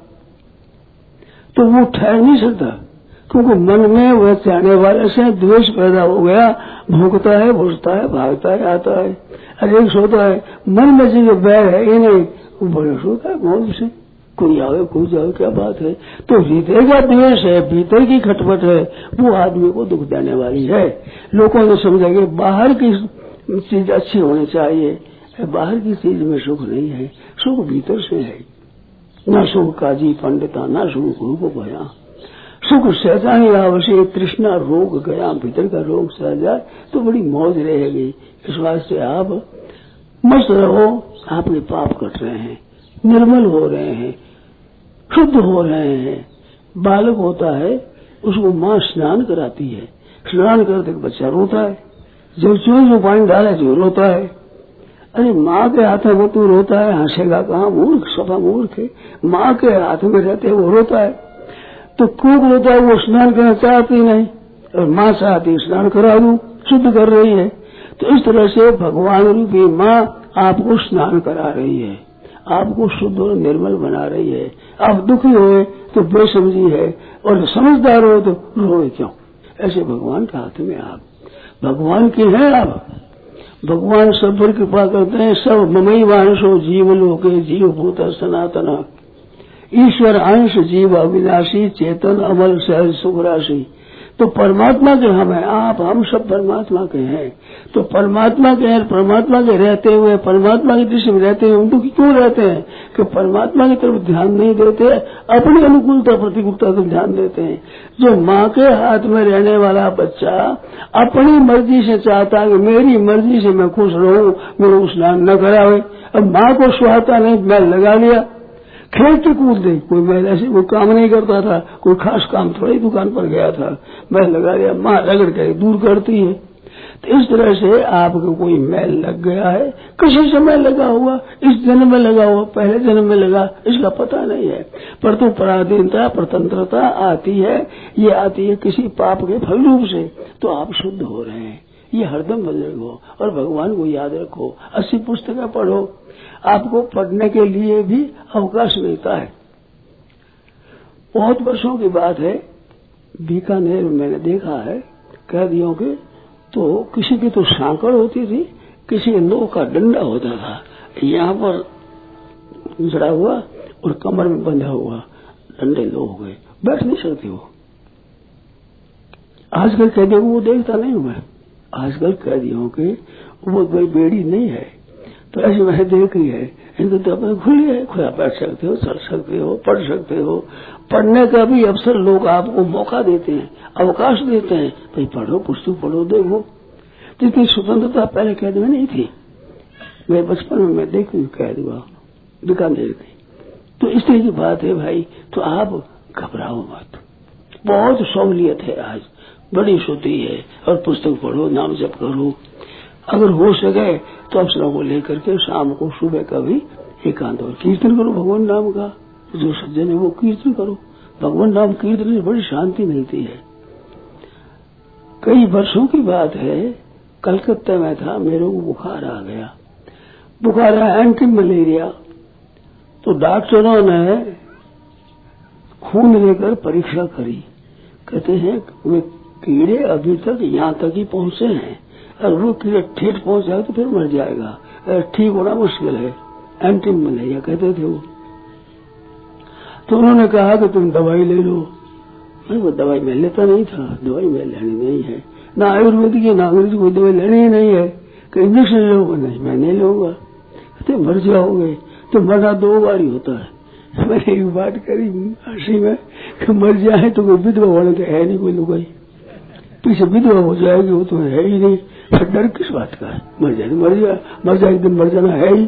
तो वो ठहर नहीं सकता, क्योंकि मन में वह चाहने वाले से द्वेष पैदा हो गया, भौंकता है, भुसता है, भागता है, आता है, अरे एक सोता है, मन में जो बैर है ये नहीं, वो बड़ा सोता है मौज से, कोई आवे कोई जावे, क्या बात है। तो हृदय का द्वेष है, भीतर की खटपट है, वो आदमी को दुख देने वाली है। लोगों ने समझा कि बाहर की चीज अच्छी होनी चाहिए, बाहर की चीज में सुख नहीं है, सुख भीतर से है। न सुख काजी पंडिता, न सुख गुरु को भया, सुख सहजा ही आवश्यक, तृष्णा रोग गया, भीतर का रोग सह जाए तो बड़ी मौज रहेगी। इस वास्ते आप मस्त रहो, आपके पाप कट रहे हैं, निर्मल हो रहे हैं, शुद्ध हो रहे हैं। बालक होता है, उसको माँ स्नान कराती है, स्नान करते बच्चा रोता है, जब चोरी में पानी डाले जो रोता है, अरे माँ के हाथ में वो तू रोता है, हंसेगा कहाँ, मूर्ख, सफा मूर्ख है, माँ के हाथ में रहते वो रोता है, तो क्यों रोता है, वो स्नान करना चाहती नहीं, और माँ चाहती स्नान करा दूं, शुद्ध कर रही है। तो इस तरह से भगवान रूपी माँ आपको स्नान करा रही है, आपको शुद्ध और निर्मल बना रही है। आप दुखी होए तो बेसमझी है, और समझदार हो तो रोए क्यों। ऐसे भगवान के हाथ में आप भगवान के हैं, आप भगवान सब पर कृपा करते हैं। सब ममई वांशो जीव लोके जीव भूत सनातन, ईश्वर अंश जीव अविनाशी, चेतन अमल सहज सुख राशि। तो परमात्मा के हम हैं, आप हम सब परमात्मा के हैं। तो परमात्मा के हैं, परमात्मा के रहते हुए, परमात्मा की दृष्टि में रहते हुए हम दुखी क्यों रहते हैं कि परमात्मा की तरफ ध्यान नहीं देते, अपनी अनुकूलता प्रतिकूलता पर ध्यान देते हैं। जो माँ के हाथ में रहने वाला बच्चा अपनी मर्जी से चाहता है कि मेरी मर्जी से मैं खुश रहूं, मेरे को स्नान न करावे, अब माँ को सुहाता नहीं, मैल लगा लिया, खेल के कूद दे, कोई मैल ऐसे कोई काम नहीं करता था, कोई खास काम थोड़ी दुकान पर गया था, मैल लगा लिया, माँ रगड़ के दूर करती है। तो इस तरह से आपको कोई मैल लग गया है, किसी से मैल लगा हुआ, इस जन्म में लगा हुआ, पहले जन्म में लगा, इसका पता नहीं है। पर तो पराधीनता स्वतंत्रता आती है, ये आती है किसी पाप के फल रूप से, तो आप शुद्ध हो रहे हैं। ये हरदम बदल रखो और भगवान को याद रखो। 80 पुस्तकें पढ़ो, आपको पढ़ने के लिए भी अवकाश मिलता है। बहुत वर्षों की बात है, बीकानेर में मैंने देखा है कैदियों के, तो किसी की तो सांकड़ होती थी, किसी के लोह का डंडा होता था, यहाँ पर जड़ा हुआ और कमर में बंधा हुआ, डंडे लोह हो गए, बैठ नहीं सकती वो। आजकल कैदियों को वो देखता नहीं हूं मैं, आजकल कैदियों के वो कोई बेड़ी नहीं है। तो ऐसे मैंने देखी है, इनको तो अपने खुली है, खुला बैठ सकते हो, चल सकते हो, पढ़ सकते हो। पढ़ने का भी अवसर लोग आपको मौका देते हैं, अवकाश देते हैं, भाई पढ़ो, पुस्तक पढ़ो, देखो। तो इतनी स्वतंत्रता पहले कैद में नहीं थी। मेरे बचपन में मैं देखी कैद हुआ बीकानेर की। तो इस तरह की बात है भाई, तो आप घबराओ मत, बहुत सहूलियत है आज, बड़ी शुद्धि है। और पुस्तक पढ़ो, नाम जप करो, अगर हो सके तो अवसरों को लेकर के शाम को सुबह का भी एकांत और कीर्तन करो भगवान नाम का। जो सज्जन है वो कीर्तन करो, भगवान नाम कीर्तन से बड़ी शांति मिलती है। कई वर्षों की बात है, कलकत्ता में था, मेरे को बुखार आ गया, बुखार है, एंटी मलेरिया। तो डॉक्टरों ने खून लेकर परीक्षा करी, कहते हैं वे कीड़े अभी तक यहाँ तक ही पहुंचे हैं, और वो कीड़े ठीक पहुंच जाए तो फिर मर जाएगा, ठीक होना मुश्किल है, एंटी मलेरिया कहते थे वो। तो उन्होंने कहा कि तुम दवाई ले लो। मैं वो दवाई मैं लेता नहीं था, दवाई मैं लेनी नहीं है, ना आयुर्वेदिक है ना अंग्रेजी कोई दवाई लेनी ही नहीं है, कि इंजेक्शन लो, नहीं मैं नहीं लूंगा, कहते मर जाओगे। तो मरना 2 बार ही होता है। मैंने एक बात करी हंसी में कि मर जाए तो कोई विधवा वाले तो है नहीं, कोई लुगाई पीछे विधवा हो जाएगी वो तो है ही नहीं, फिर डर किस बात का है, मर जाए मर जाए एक दिन मर जाना है ही।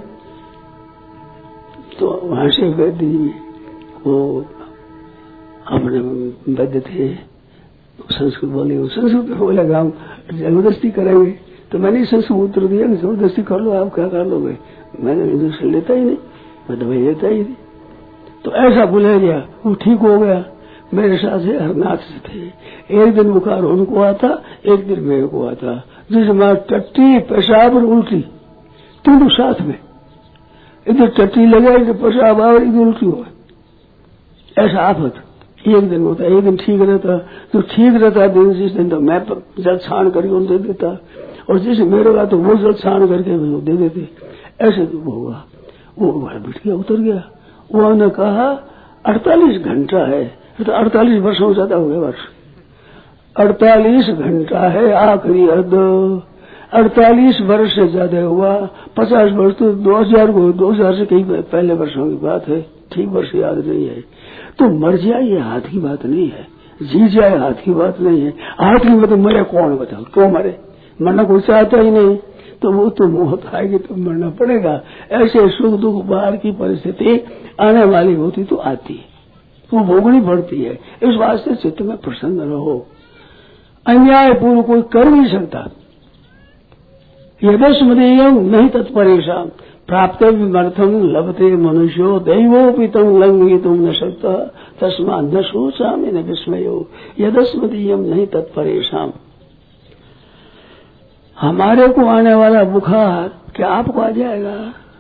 तो वहां से वैद्य जी वो अपने वैद्य थे, संस्कृत बोले, संस्कृत बोलेगा हम जबरदस्ती करेंगे, तो मैंने संस्कृत उत्तर दिया कि जबरदस्ती कर लो, आप क्या कर लोगे, मैंने इंजेक्शन लेता ही नहीं, मैं दवाई लेता ही नहीं। तो ऐसा बुला गया, वो ठीक हो गया। मेरे साथ से हरनाथ से थे, एक दिन बुखार उनको आता, एक दिन मेरे को आता, जिसमें टट्टी पेशाब और उल्टी तीनों साथ में, इधर टट्टी लगे, इधर पेशाब और इधर उल्टी हो, ऐसा आफत एक दिन होता, एक दिन ठीक रहता। तो ठीक रहता दिन जिस दिन तो मैं जल छान करके उनको दे देता, और जिस मेरे का तो वो जल छान करके दे देते, ऐसे तो होगा। वो बड़ा बिट गया, उतर गया। उन्होंने कहा 48 घंटा है, तो 48 वर्षों से ज्यादा हो गए वर्ष, 48 घंटा है आखिरी हद, 48 वर्ष से ज्यादा हुआ, 50 वर्ष तो 2000 से कई पहले वर्षों की बात है, ठीक वर्ष याद नहीं है। तो मर जाए ये हाथ की बात नहीं है, जी जाए हाथ की बात नहीं है। हाथ की मतलब मरे कौन बताओ, क्यों मरे, मरना कोई चाहता ही नहीं, तो वो तो मौत आएगी तो मरना पड़ेगा। ऐसे सुख दुख बाहर की परिस्थिति आने वाली होती तो आती है, वो भोगनी पड़ती है। इस वास्ते चित्त में प्रसन्न रहो, अन्याय पूर्व कोई कर नहीं सकता। यदस्मदीयम नहीं तत्परेशा प्राप्त विमर्थम लभते मनुष्यो दैवोपि तम लंघितुम न शक्ता तस्मा न शोचामि न विस्मयो यदस्मदीयम नहीं तत्परेशा। हमारे को आने वाला बुखार क्या आपको आ जाएगा?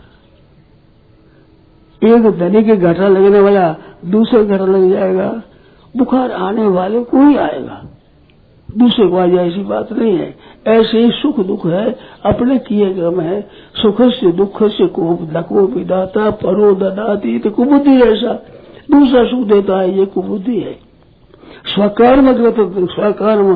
एक धनी के घटा लगने वाला दूसरे घटा लग जाएगा, बुखार आने वाले को ही आएगा, दूसरे को आ जाए ऐसी बात नहीं है। ऐसे ही सुख दुख है, अपने किए कर्म है। सुख से दुख से को विदाता परो ददाती तो कुबुद्धि, ऐसा दूसरा सुख देता है, ये कुबुद्धि है। स्वकर्म स्वकर्म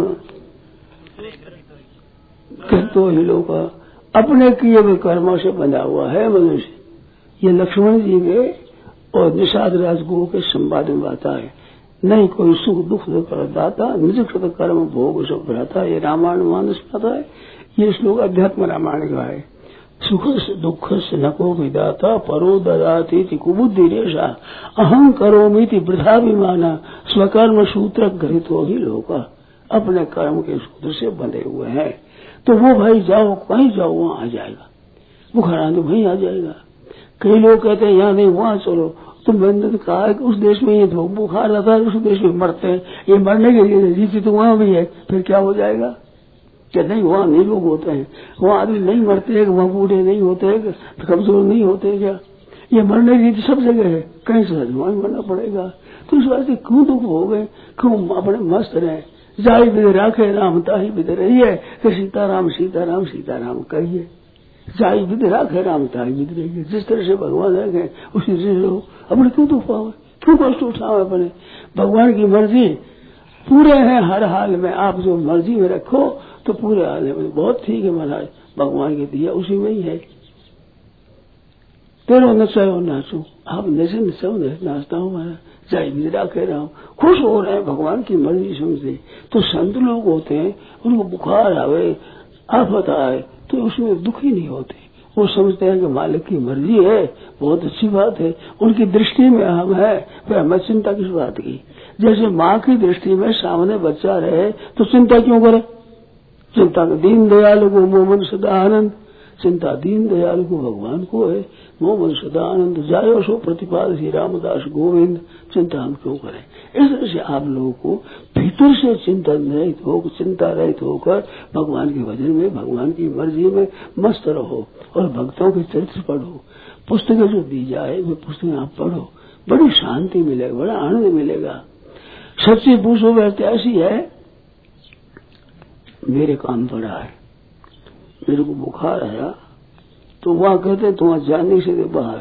तो ही लोग अपने किए हुए कर्मों से बंधा हुआ है मनुष्य। ये लक्ष्मण जी के और निषाद राजगुरु के संवाद में आता है, नहीं कोई सुख दुख दाता निज कृत कर्म भोग सुख भ्राता। ये रामायण मानस में आता है, ये श्लोक अध्यात्म रामायण का है। सुख से दुख से नको विदाता परो ददाती कुबुद्धि रेशा अहं करोमि वृथा विमाना स्वकर्म सूत्र ग्रहित हो ही लोग अपने कर्म के सूत्र से बंधे हुए हैं। तो वो भाई जाओ कहीं जाओ, वहां आ जाएगा बुखार, आने वहीं आ जाएगा। कई लोग कहते हैं यहाँ नहीं वहां चलो, तो मैंने तो कहा कि उस देश में ये बुखार आता है, उस देश में मरते हैं, ये मरने के लिए जीती तो वहां भी है, फिर क्या हो जाएगा? क्या नहीं वहां नहीं लोग होते हैं, वहां आदमी नहीं मरते हैं, वहां बूढ़े नहीं होते हैं, कमजोर नहीं होते क्या? ये मरने की रीति सब जगह है, कहीं से वहां मरना पड़ेगा। तो इस वास्ते क्यों दुख हो गए, क्यों अपने मस्त रहे। जाई विद राखे राम ताही विद रही है कि सीताराम सीताराम सीताराम कहिए, जाई विद राखे राम ताही विद रही है। जिस तरह से भगवान रखे उसी तरह से अपने क्यों दुख पाओ, क्यों कष्ट उठाओ अपने। भगवान की मर्जी पूरे है हर हाल में, आप जो मर्जी में रखो तो पूरे हाल में बहुत ठीक है महाराज, भगवान के दिया उसी में ही है। तेरो नचाओ नाचो, आप नचे नचाओ नाचता हूँ महाराज, जय विद्रा कह रहा हूँ, खुश हो रहे हैं भगवान की मर्जी समझते। तो संत लोग होते हैं, उनको बुखार आवे आफत आए तो उसमें दुखी नहीं होते, वो समझते हैं कि मालिक की मर्जी है, बहुत अच्छी बात है, उनकी दृष्टि में हम है, फिर हमें चिंता किस बात की। जैसे माँ की दृष्टि में सामने बच्चा रहे तो चिंता क्यों करे, चिंता का दीन दयाल को मोमन सदा आनंद, चिंता दीन दयाल को भगवान को है। मोहम्मद सदानंद जायो सो प्रतिपाद श्री रामदास गोविंद, चिंता हम क्यों करें। इस तरह से आप लोगों को भीतर से चिंता रहित होकर भगवान के भजन में, भगवान की मर्जी में मस्त रहो और भक्तों के चरित्र पढ़ो। पुस्तकें जो दी जाए वे पुस्तकें आप पढ़ो, बड़ी शांति मिलेगा, बड़ा आनंद मिलेगा। सच्ची पूछो वह ऐसी है, मेरे काम पड़ा है, मेरे को बुखार आया तो वहां कहते तुम जाने से बाहर,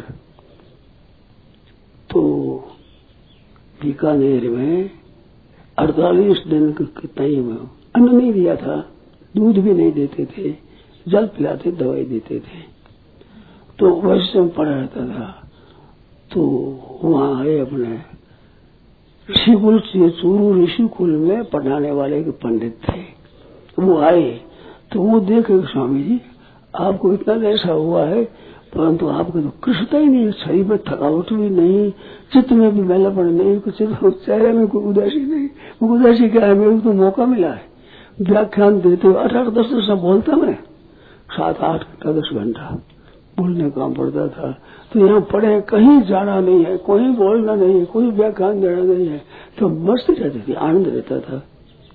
तो बीकानेर में 48 दिन कितना ही अन्न नहीं दिया था, दूध भी नहीं देते थे, जल पिलाते, दवाई देते थे, तो वैसे में पड़ा रहता था। तो वहां आए अपने ऋषिकुल से, चूरू ऋषिकुल में पढ़ाने वाले एक पंडित थे, वो आए तो वो देखे स्वामी जी आपको इतना ऐसा हुआ है, परंतु आपको तो कृष्णता ही नहीं, शरीर में थकावट भी नहीं, चित्त में भी मैलापन नहीं, कुछ चेहरे में कोई उदासी नहीं। उदासी क्या है, मेरे को तो मौका मिला है व्याख्यान देते हुए 8-10 बोलता मैं, 7-8 घंटा 10 घंटा बोलने का काम पड़ता था। तो यहाँ पढ़े, कहीं जाना नहीं है, कोई बोलना नहीं है, कोई व्याख्यान देना नहीं है, तो मस्त रहती थी, आनंद रहता था।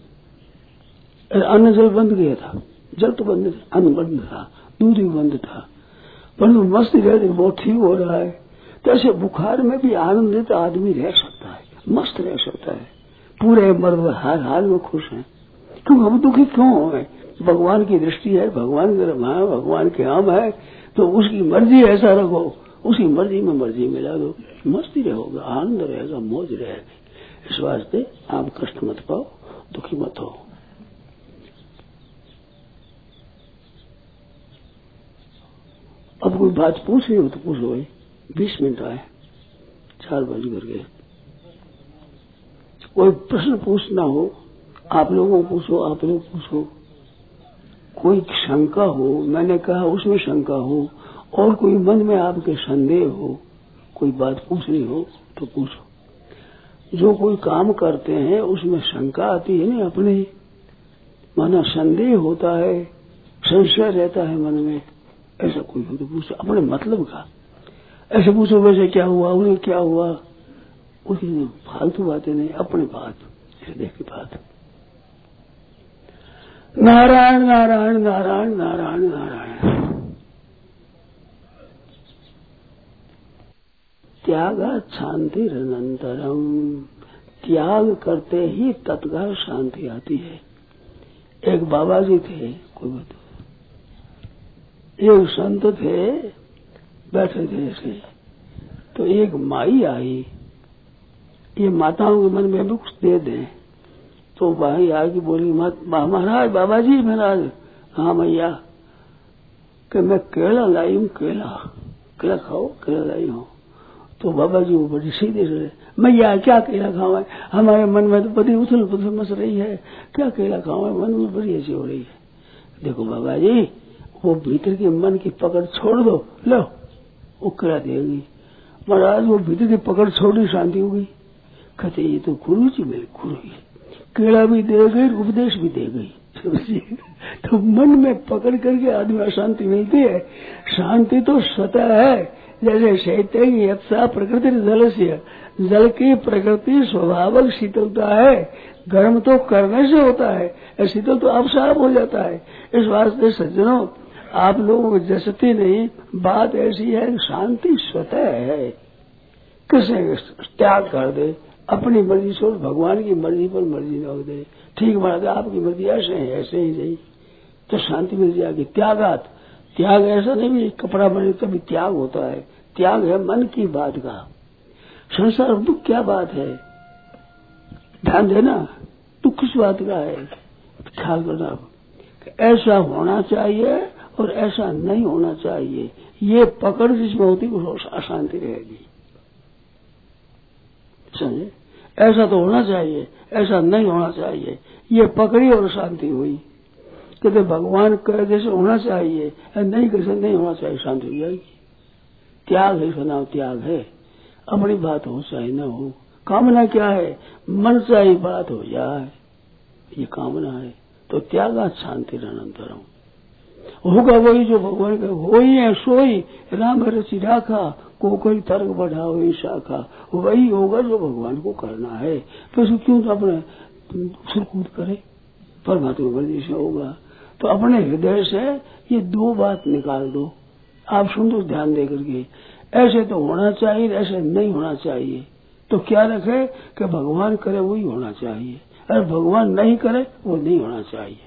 अन्न जल बंद गया था, जल तो बंद था, अन्न बंद था, दूध भी बंद था, परंतु मस्त रहते, बहुत ठीक हो रहा है। तो ऐसे बुखार में भी आनंदित आदमी रह सकता है, मस्त रह सकता है, पूरे मर्द हर हाल में खुश हैं। क्यों हम दुखी क्यों हो? भगवान की दृष्टि है, भगवान के रहा, भगवान के हम है, तो उसकी मर्जी ऐसा रखो, उसी मर्जी में मर्जी मिला दो, मस्ती रहोगा, आनंद रहेगा, मौज रहेगी। इस वास्ते आप कष्ट मत पाओ, दुखी मत हो। अब कोई बात पूछ रही हो तो पूछो भाई, 20 मिनट आए, 4 बज गए। कोई प्रश्न पूछना हो आप लोगों को पूछो, आप लोग पूछो। कोई शंका हो, मैंने कहा उसमें शंका हो, और कोई मन में आपके संदेह हो, कोई बात पूछनी हो तो पूछो। जो कोई काम करते हैं उसमें शंका आती है ना, अपने माना संदेह होता है, संशय रहता है मन में, ऐसा कोई हो तो पूछो अपने मतलब का। ऐसे पूछो वैसे क्या हुआ, उन्हें क्या हुआ, उसकी फालतू बातें नहीं, अपनी बात, हृदय की बात। नारायण नारायण नारायण नारायण नारायण। त्यागात् शांतिरनंतरम, त्याग करते ही तत्काल शांति आती है। एक बाबा जी थे, कोई बताओ, एक संत थे, बैठे थे ऐसे, तो एक माई आई, ये माताओं के मन में भी कुछ दे दें, तो भाई आगे बोली महाराज, बाबा जी महाराज, हाँ मैया, कि मैं केला लाई हूँ, केला खाओ, केला लाई हूँ। तो बाबा जी वो बड़ी सीधे से, मैया क्या केला खाओ, हमारे मन में तो बड़ी उथल पुथल मच रही है, क्या केला खाओ, मन में बड़ी ऐसी हो रही है। देखो बाबा जी, वो भीतर के मन की पकड़ छोड़ दो, लो वो केला देगी। महाराज वो भीतर की पकड़ छोड़ी, शांति हो गई। कहते ये तो गुरु जी मेरे गुरु ही, केला भी दे गई, उपदेश भी दे गई। तो मन में पकड़ करके आदमी अशांति मिलती है। शांति तो स्वतः है, जैसे शैत्यं यत्सा प्रकृति जल से, जल की प्रकृति स्वाभाविक शीतलता है, गर्म तो करने से होता है, शीतल तो आप साफ हो जाता है। इस वास्ते सज्जनों, आप लोगों को जसती नहीं, बात ऐसी है, शांति स्वतः है। किसे त्याग कर दे, अपनी मर्जी छोड़ भगवान की मर्जी पर मर्जी न दे, ठीक बात है, आपकी मर्जी ऐसे है, ऐसे ही नहीं, तो शांति मिल जाएगी। त्यागात, त्याग ऐसा नहीं भी कपड़ा बने तभी त्याग होता है, त्याग है मन की बात का। संसार दुख क्या बात है, ध्यान देना, दुख किस बात का है, ख्याल करना। ऐसा होना चाहिए और ऐसा नहीं होना चाहिए, ये पकड़ जिसमें होती वो अशांति रहेगी। समझे, ऐसा तो होना चाहिए, ऐसा नहीं होना चाहिए, ये पकड़ी और शांति हुई। कहते भगवान कहे जैसे होना चाहिए, नहीं कैसे नहीं होना चाहिए, शांति हो जाएगी। त्याग है, इसका नाम त्याग है। अपनी बात हो चाहे न हो, कामना क्या है, मन चाहे बात हो जाए, ये कामना है। तो त्यागात् शांतिरनंतरम, होगा वही जो भगवान का, वही है सोई राम रचि राखा, को कोई तर्क बढ़ाओ वही शाखा, वही होगा जो भगवान को करना है। तो उसको क्यों तो अपने सुरकूद करे, परमात्मा मर्जी से होगा। तो अपने हृदय से ये दो बात निकाल दो, आप सुन दो ध्यान दे करके, ऐसे तो होना चाहिए, ऐसे नहीं होना चाहिए। तो क्या रखे कि भगवान करे वही होना चाहिए, अगर भगवान नहीं करे वो नहीं होना चाहिए।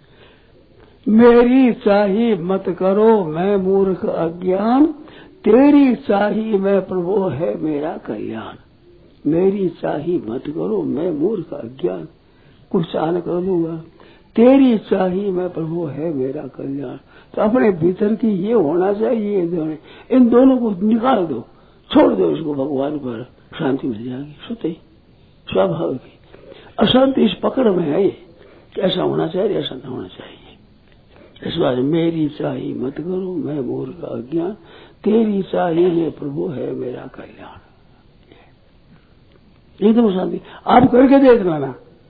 मेरी चाही मत करो मैं मूर्ख अज्ञान, तेरी चाही मैं प्रभु है मेरा कल्याण। मेरी चाही मत करो मैं मूर्ख अज्ञान, कुछ चाह कर लूंगा, तेरी चाही मैं प्रभु है मेरा कल्याण। तो अपने भीतर की ये होना चाहिए, इन दोनों को निकाल दो, छोड़ दो इसको, भगवान पर शांति मिल जाएगी। स्वतः स्वाभाविक अशांति इस पकड़ में है कि ऐसा होना चाहिए ऐसा नहीं होना चाहिए। इस बात मेरी चाही मत करो मैं मूर्ख अज्ञान, तेरी चाही मैं प्रभु है मेरा कल्याण। एकदम शांति आप करके देख लेना।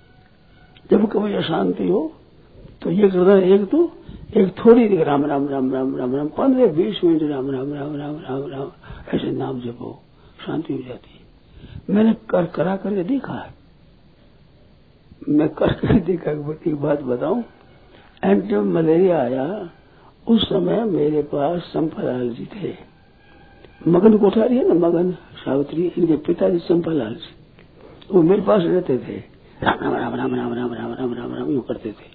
जब कभी अशांति हो तो ये करना, एक थोड़ी देर राम राम राम राम राम राम 15-20 मिनट राम राम राम राम राम राम ऐसे नाम जपो, शांति हो जाती है। मैंने करा करके देखा है, मैं करके देखा। एक बात बताऊं, एंटी मलेरिया आया उस समय मेरे पास चंपालाल जी थे, मगन कोठारी है ना, मगन सावित्री, इनके पिताजी चंपालाल जी, वो मेरे पास रहते थे, राम राम राम राम राम राम राम राम राम राम यूं करते थे।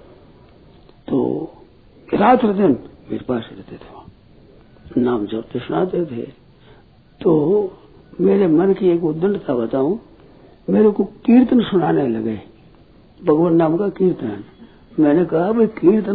तो रात दिन मेरे पास रहते थे, नाम जपते सुनाते थे। तो मेरे मन की एक उद्दंडता बताऊं, मेरे को कीर्तन सुनाने लगे, भगवान नाम का कीर्तन। मैंने कहा भाई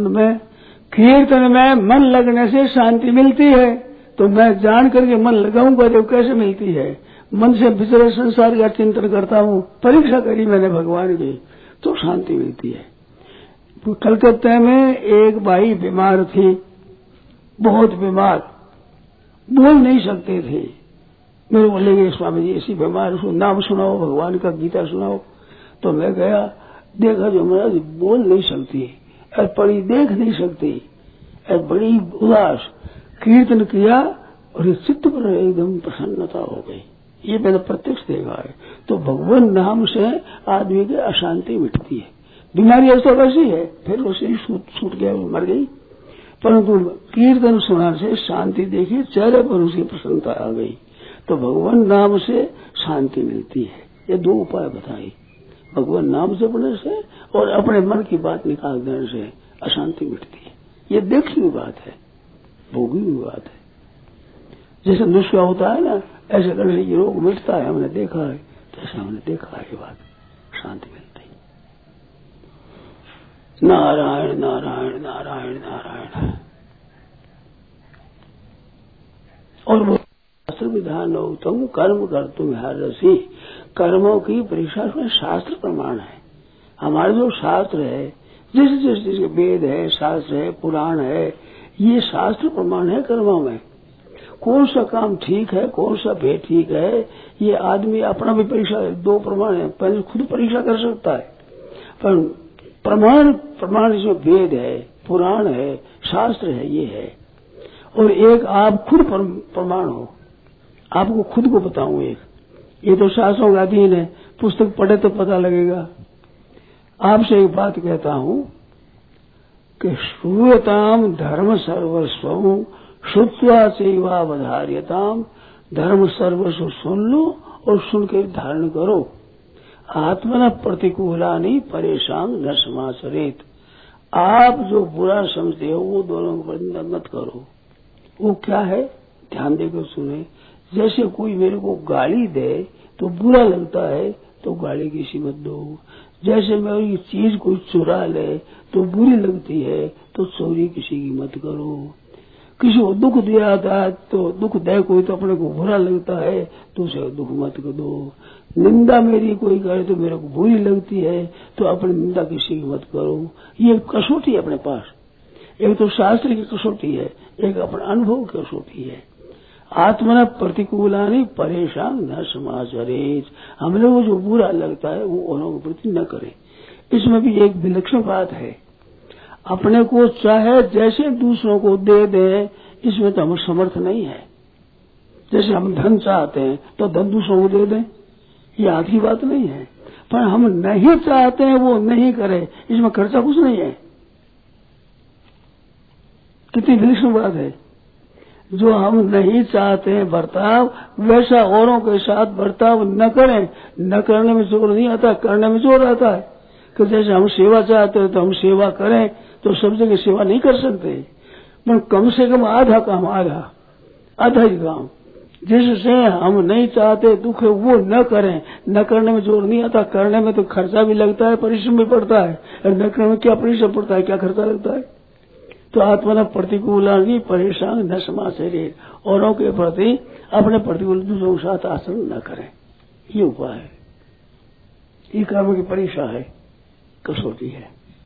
कीर्तन में मन लगने से शांति मिलती है, तो मैं जान करके मन लगाऊंगा जो कैसे मिलती है। मन से विचरे संसार का चिंतन करता हूँ, परीक्षा करी मैंने भगवान की, तो शांति मिलती है। तो कलकत्ता में एक भाई बीमार थी, बहुत बीमार, बोल नहीं सकते थे। मेरे को लगे स्वामी जी ऐसी बीमार, उसको नाम सुनाओ, भगवान का गीता सुनाओ। तो मैं गया, देखा जो महाराज बोल नहीं सकती और पढ़ी देख नहीं सकती और बड़ी उदास, कीर्तन किया और चित्त पर एकदम प्रसन्नता हो गई। ये मैंने प्रत्यक्ष देखा है। तो भगवान नाम से आदमी की अशांति मिटती है। बीमारी ऐसा वैसी है, फिर उसे छूट गया, मर गई, परंतु कीर्तन सुनाने से शांति देखी, चेहरे पर उसकी प्रसन्नता आ गई। तो भगवान नाम से शांति मिलती है। ये दो उपाय बताए, भगवान नाम जपने से और अपने मन की बात निकाल देने से अशांति मिटती है। ये देखी हुई बात है, भोगी हुई बात है। जैसे नुस्खा होता है ना, ऐसे करने से ये रोग मिटता है, हमने देखा है। तो ऐसा हमने देखा है, ये बात शांति मिलती है। नारायण नारायण नारायण नारायण। और वो शास्त्र विधान हो तुम कर्म कर तुम हर रसी, कर्मों की परीक्षा में शास्त्र प्रमाण है। हमारे जो शास्त्र है, जिस वेद है, शास्त्र है, पुराण है, ये शास्त्र प्रमाण है कर्मों में। कौन सा काम ठीक है, कौन सा बेठीक है, ये आदमी अपना भी परीक्षा, दो प्रमाण है, पहले खुद परीक्षा कर सकता है, पर प्रमाण इसमें वेद है, पुराण है, शास्त्र है, ये है। और एक आप खुद प्रमाण हो, आपको खुद को बताऊं एक, ये तो शास्त्रों का अधीन है, पुस्तक पढ़े तो पता लगेगा। आपसे एक बात कहता हूं कि श्रूयताम धर्म सर्वस्व श्रुत्वा चैवावधार्यताम, धर्म सर्वस्व सुन लो और सुन के धारण करो। आत्मना प्रतिकूलानि परेशान न समाचरेत, आप जो बुरा समझते हो वो दोनों को मत करो। वो क्या है, ध्यान देकर सुने। जैसे कोई मेरे को गाली दे तो बुरा लगता है, तो गाली किसी मत दो। जैसे मेरी चीज कोई चुरा ले तो बुरी लगती है, तो चोरी किसी की मत करो। किसी को दुख दिया था तो दुख दे कोई तो अपने को बुरा लगता है, तो उसे दुख मत दो। निंदा मेरी कोई करे तो मेरे को बुरी लगती है, तो अपनी निंदा किसी की मत करो। ये कसौटी है अपने पास, एक तो शास्त्र की कसौटी है, एक अपना अनुभव की कसौटी है। आत्मना प्रतिकूलानि परेशान न समाचरेत, हमें वो जो बुरा लगता है वो औरों के प्रति न करें। इसमें भी एक विलक्षण बात है, अपने को चाहे जैसे दूसरों को दे दे, इसमें तो हम समर्थ नहीं है। जैसे हम धन चाहते हैं तो धन दूसरों को दे दें, ये आधी बात नहीं है। पर हम नहीं चाहते हैं वो नहीं करे, इसमें खर्चा कुछ नहीं है। कितनी विलक्षण बात है। जो हम नहीं चाहते हैं बर्ताव, वैसा औरों के साथ बर्ताव न करें। न करने में जोर नहीं आता, करने में जोर आता है। कि जैसे हम सेवा चाहते हैं तो हम सेवा करें, तो सब जगह सेवा नहीं कर सकते, पर कम से कम आधा काम, आधा ही काम जिससे हम नहीं चाहते दुख है वो न करें। न करने में जोर नहीं आता, करने में तो खर्चा भी लगता है, परिश्रम भी पड़ता है। और न करने में क्या परिश्रम पड़ता है, क्या खर्चा लगता है। तो आत्मा प्रतिकूलानी परेशान न समा शरीर, औरों के प्रति अपने प्रतिकूल दूसरों के साथ आचरण न करें, ये उपाय है। ये कर्म की परीक्षा है, कसौटी है।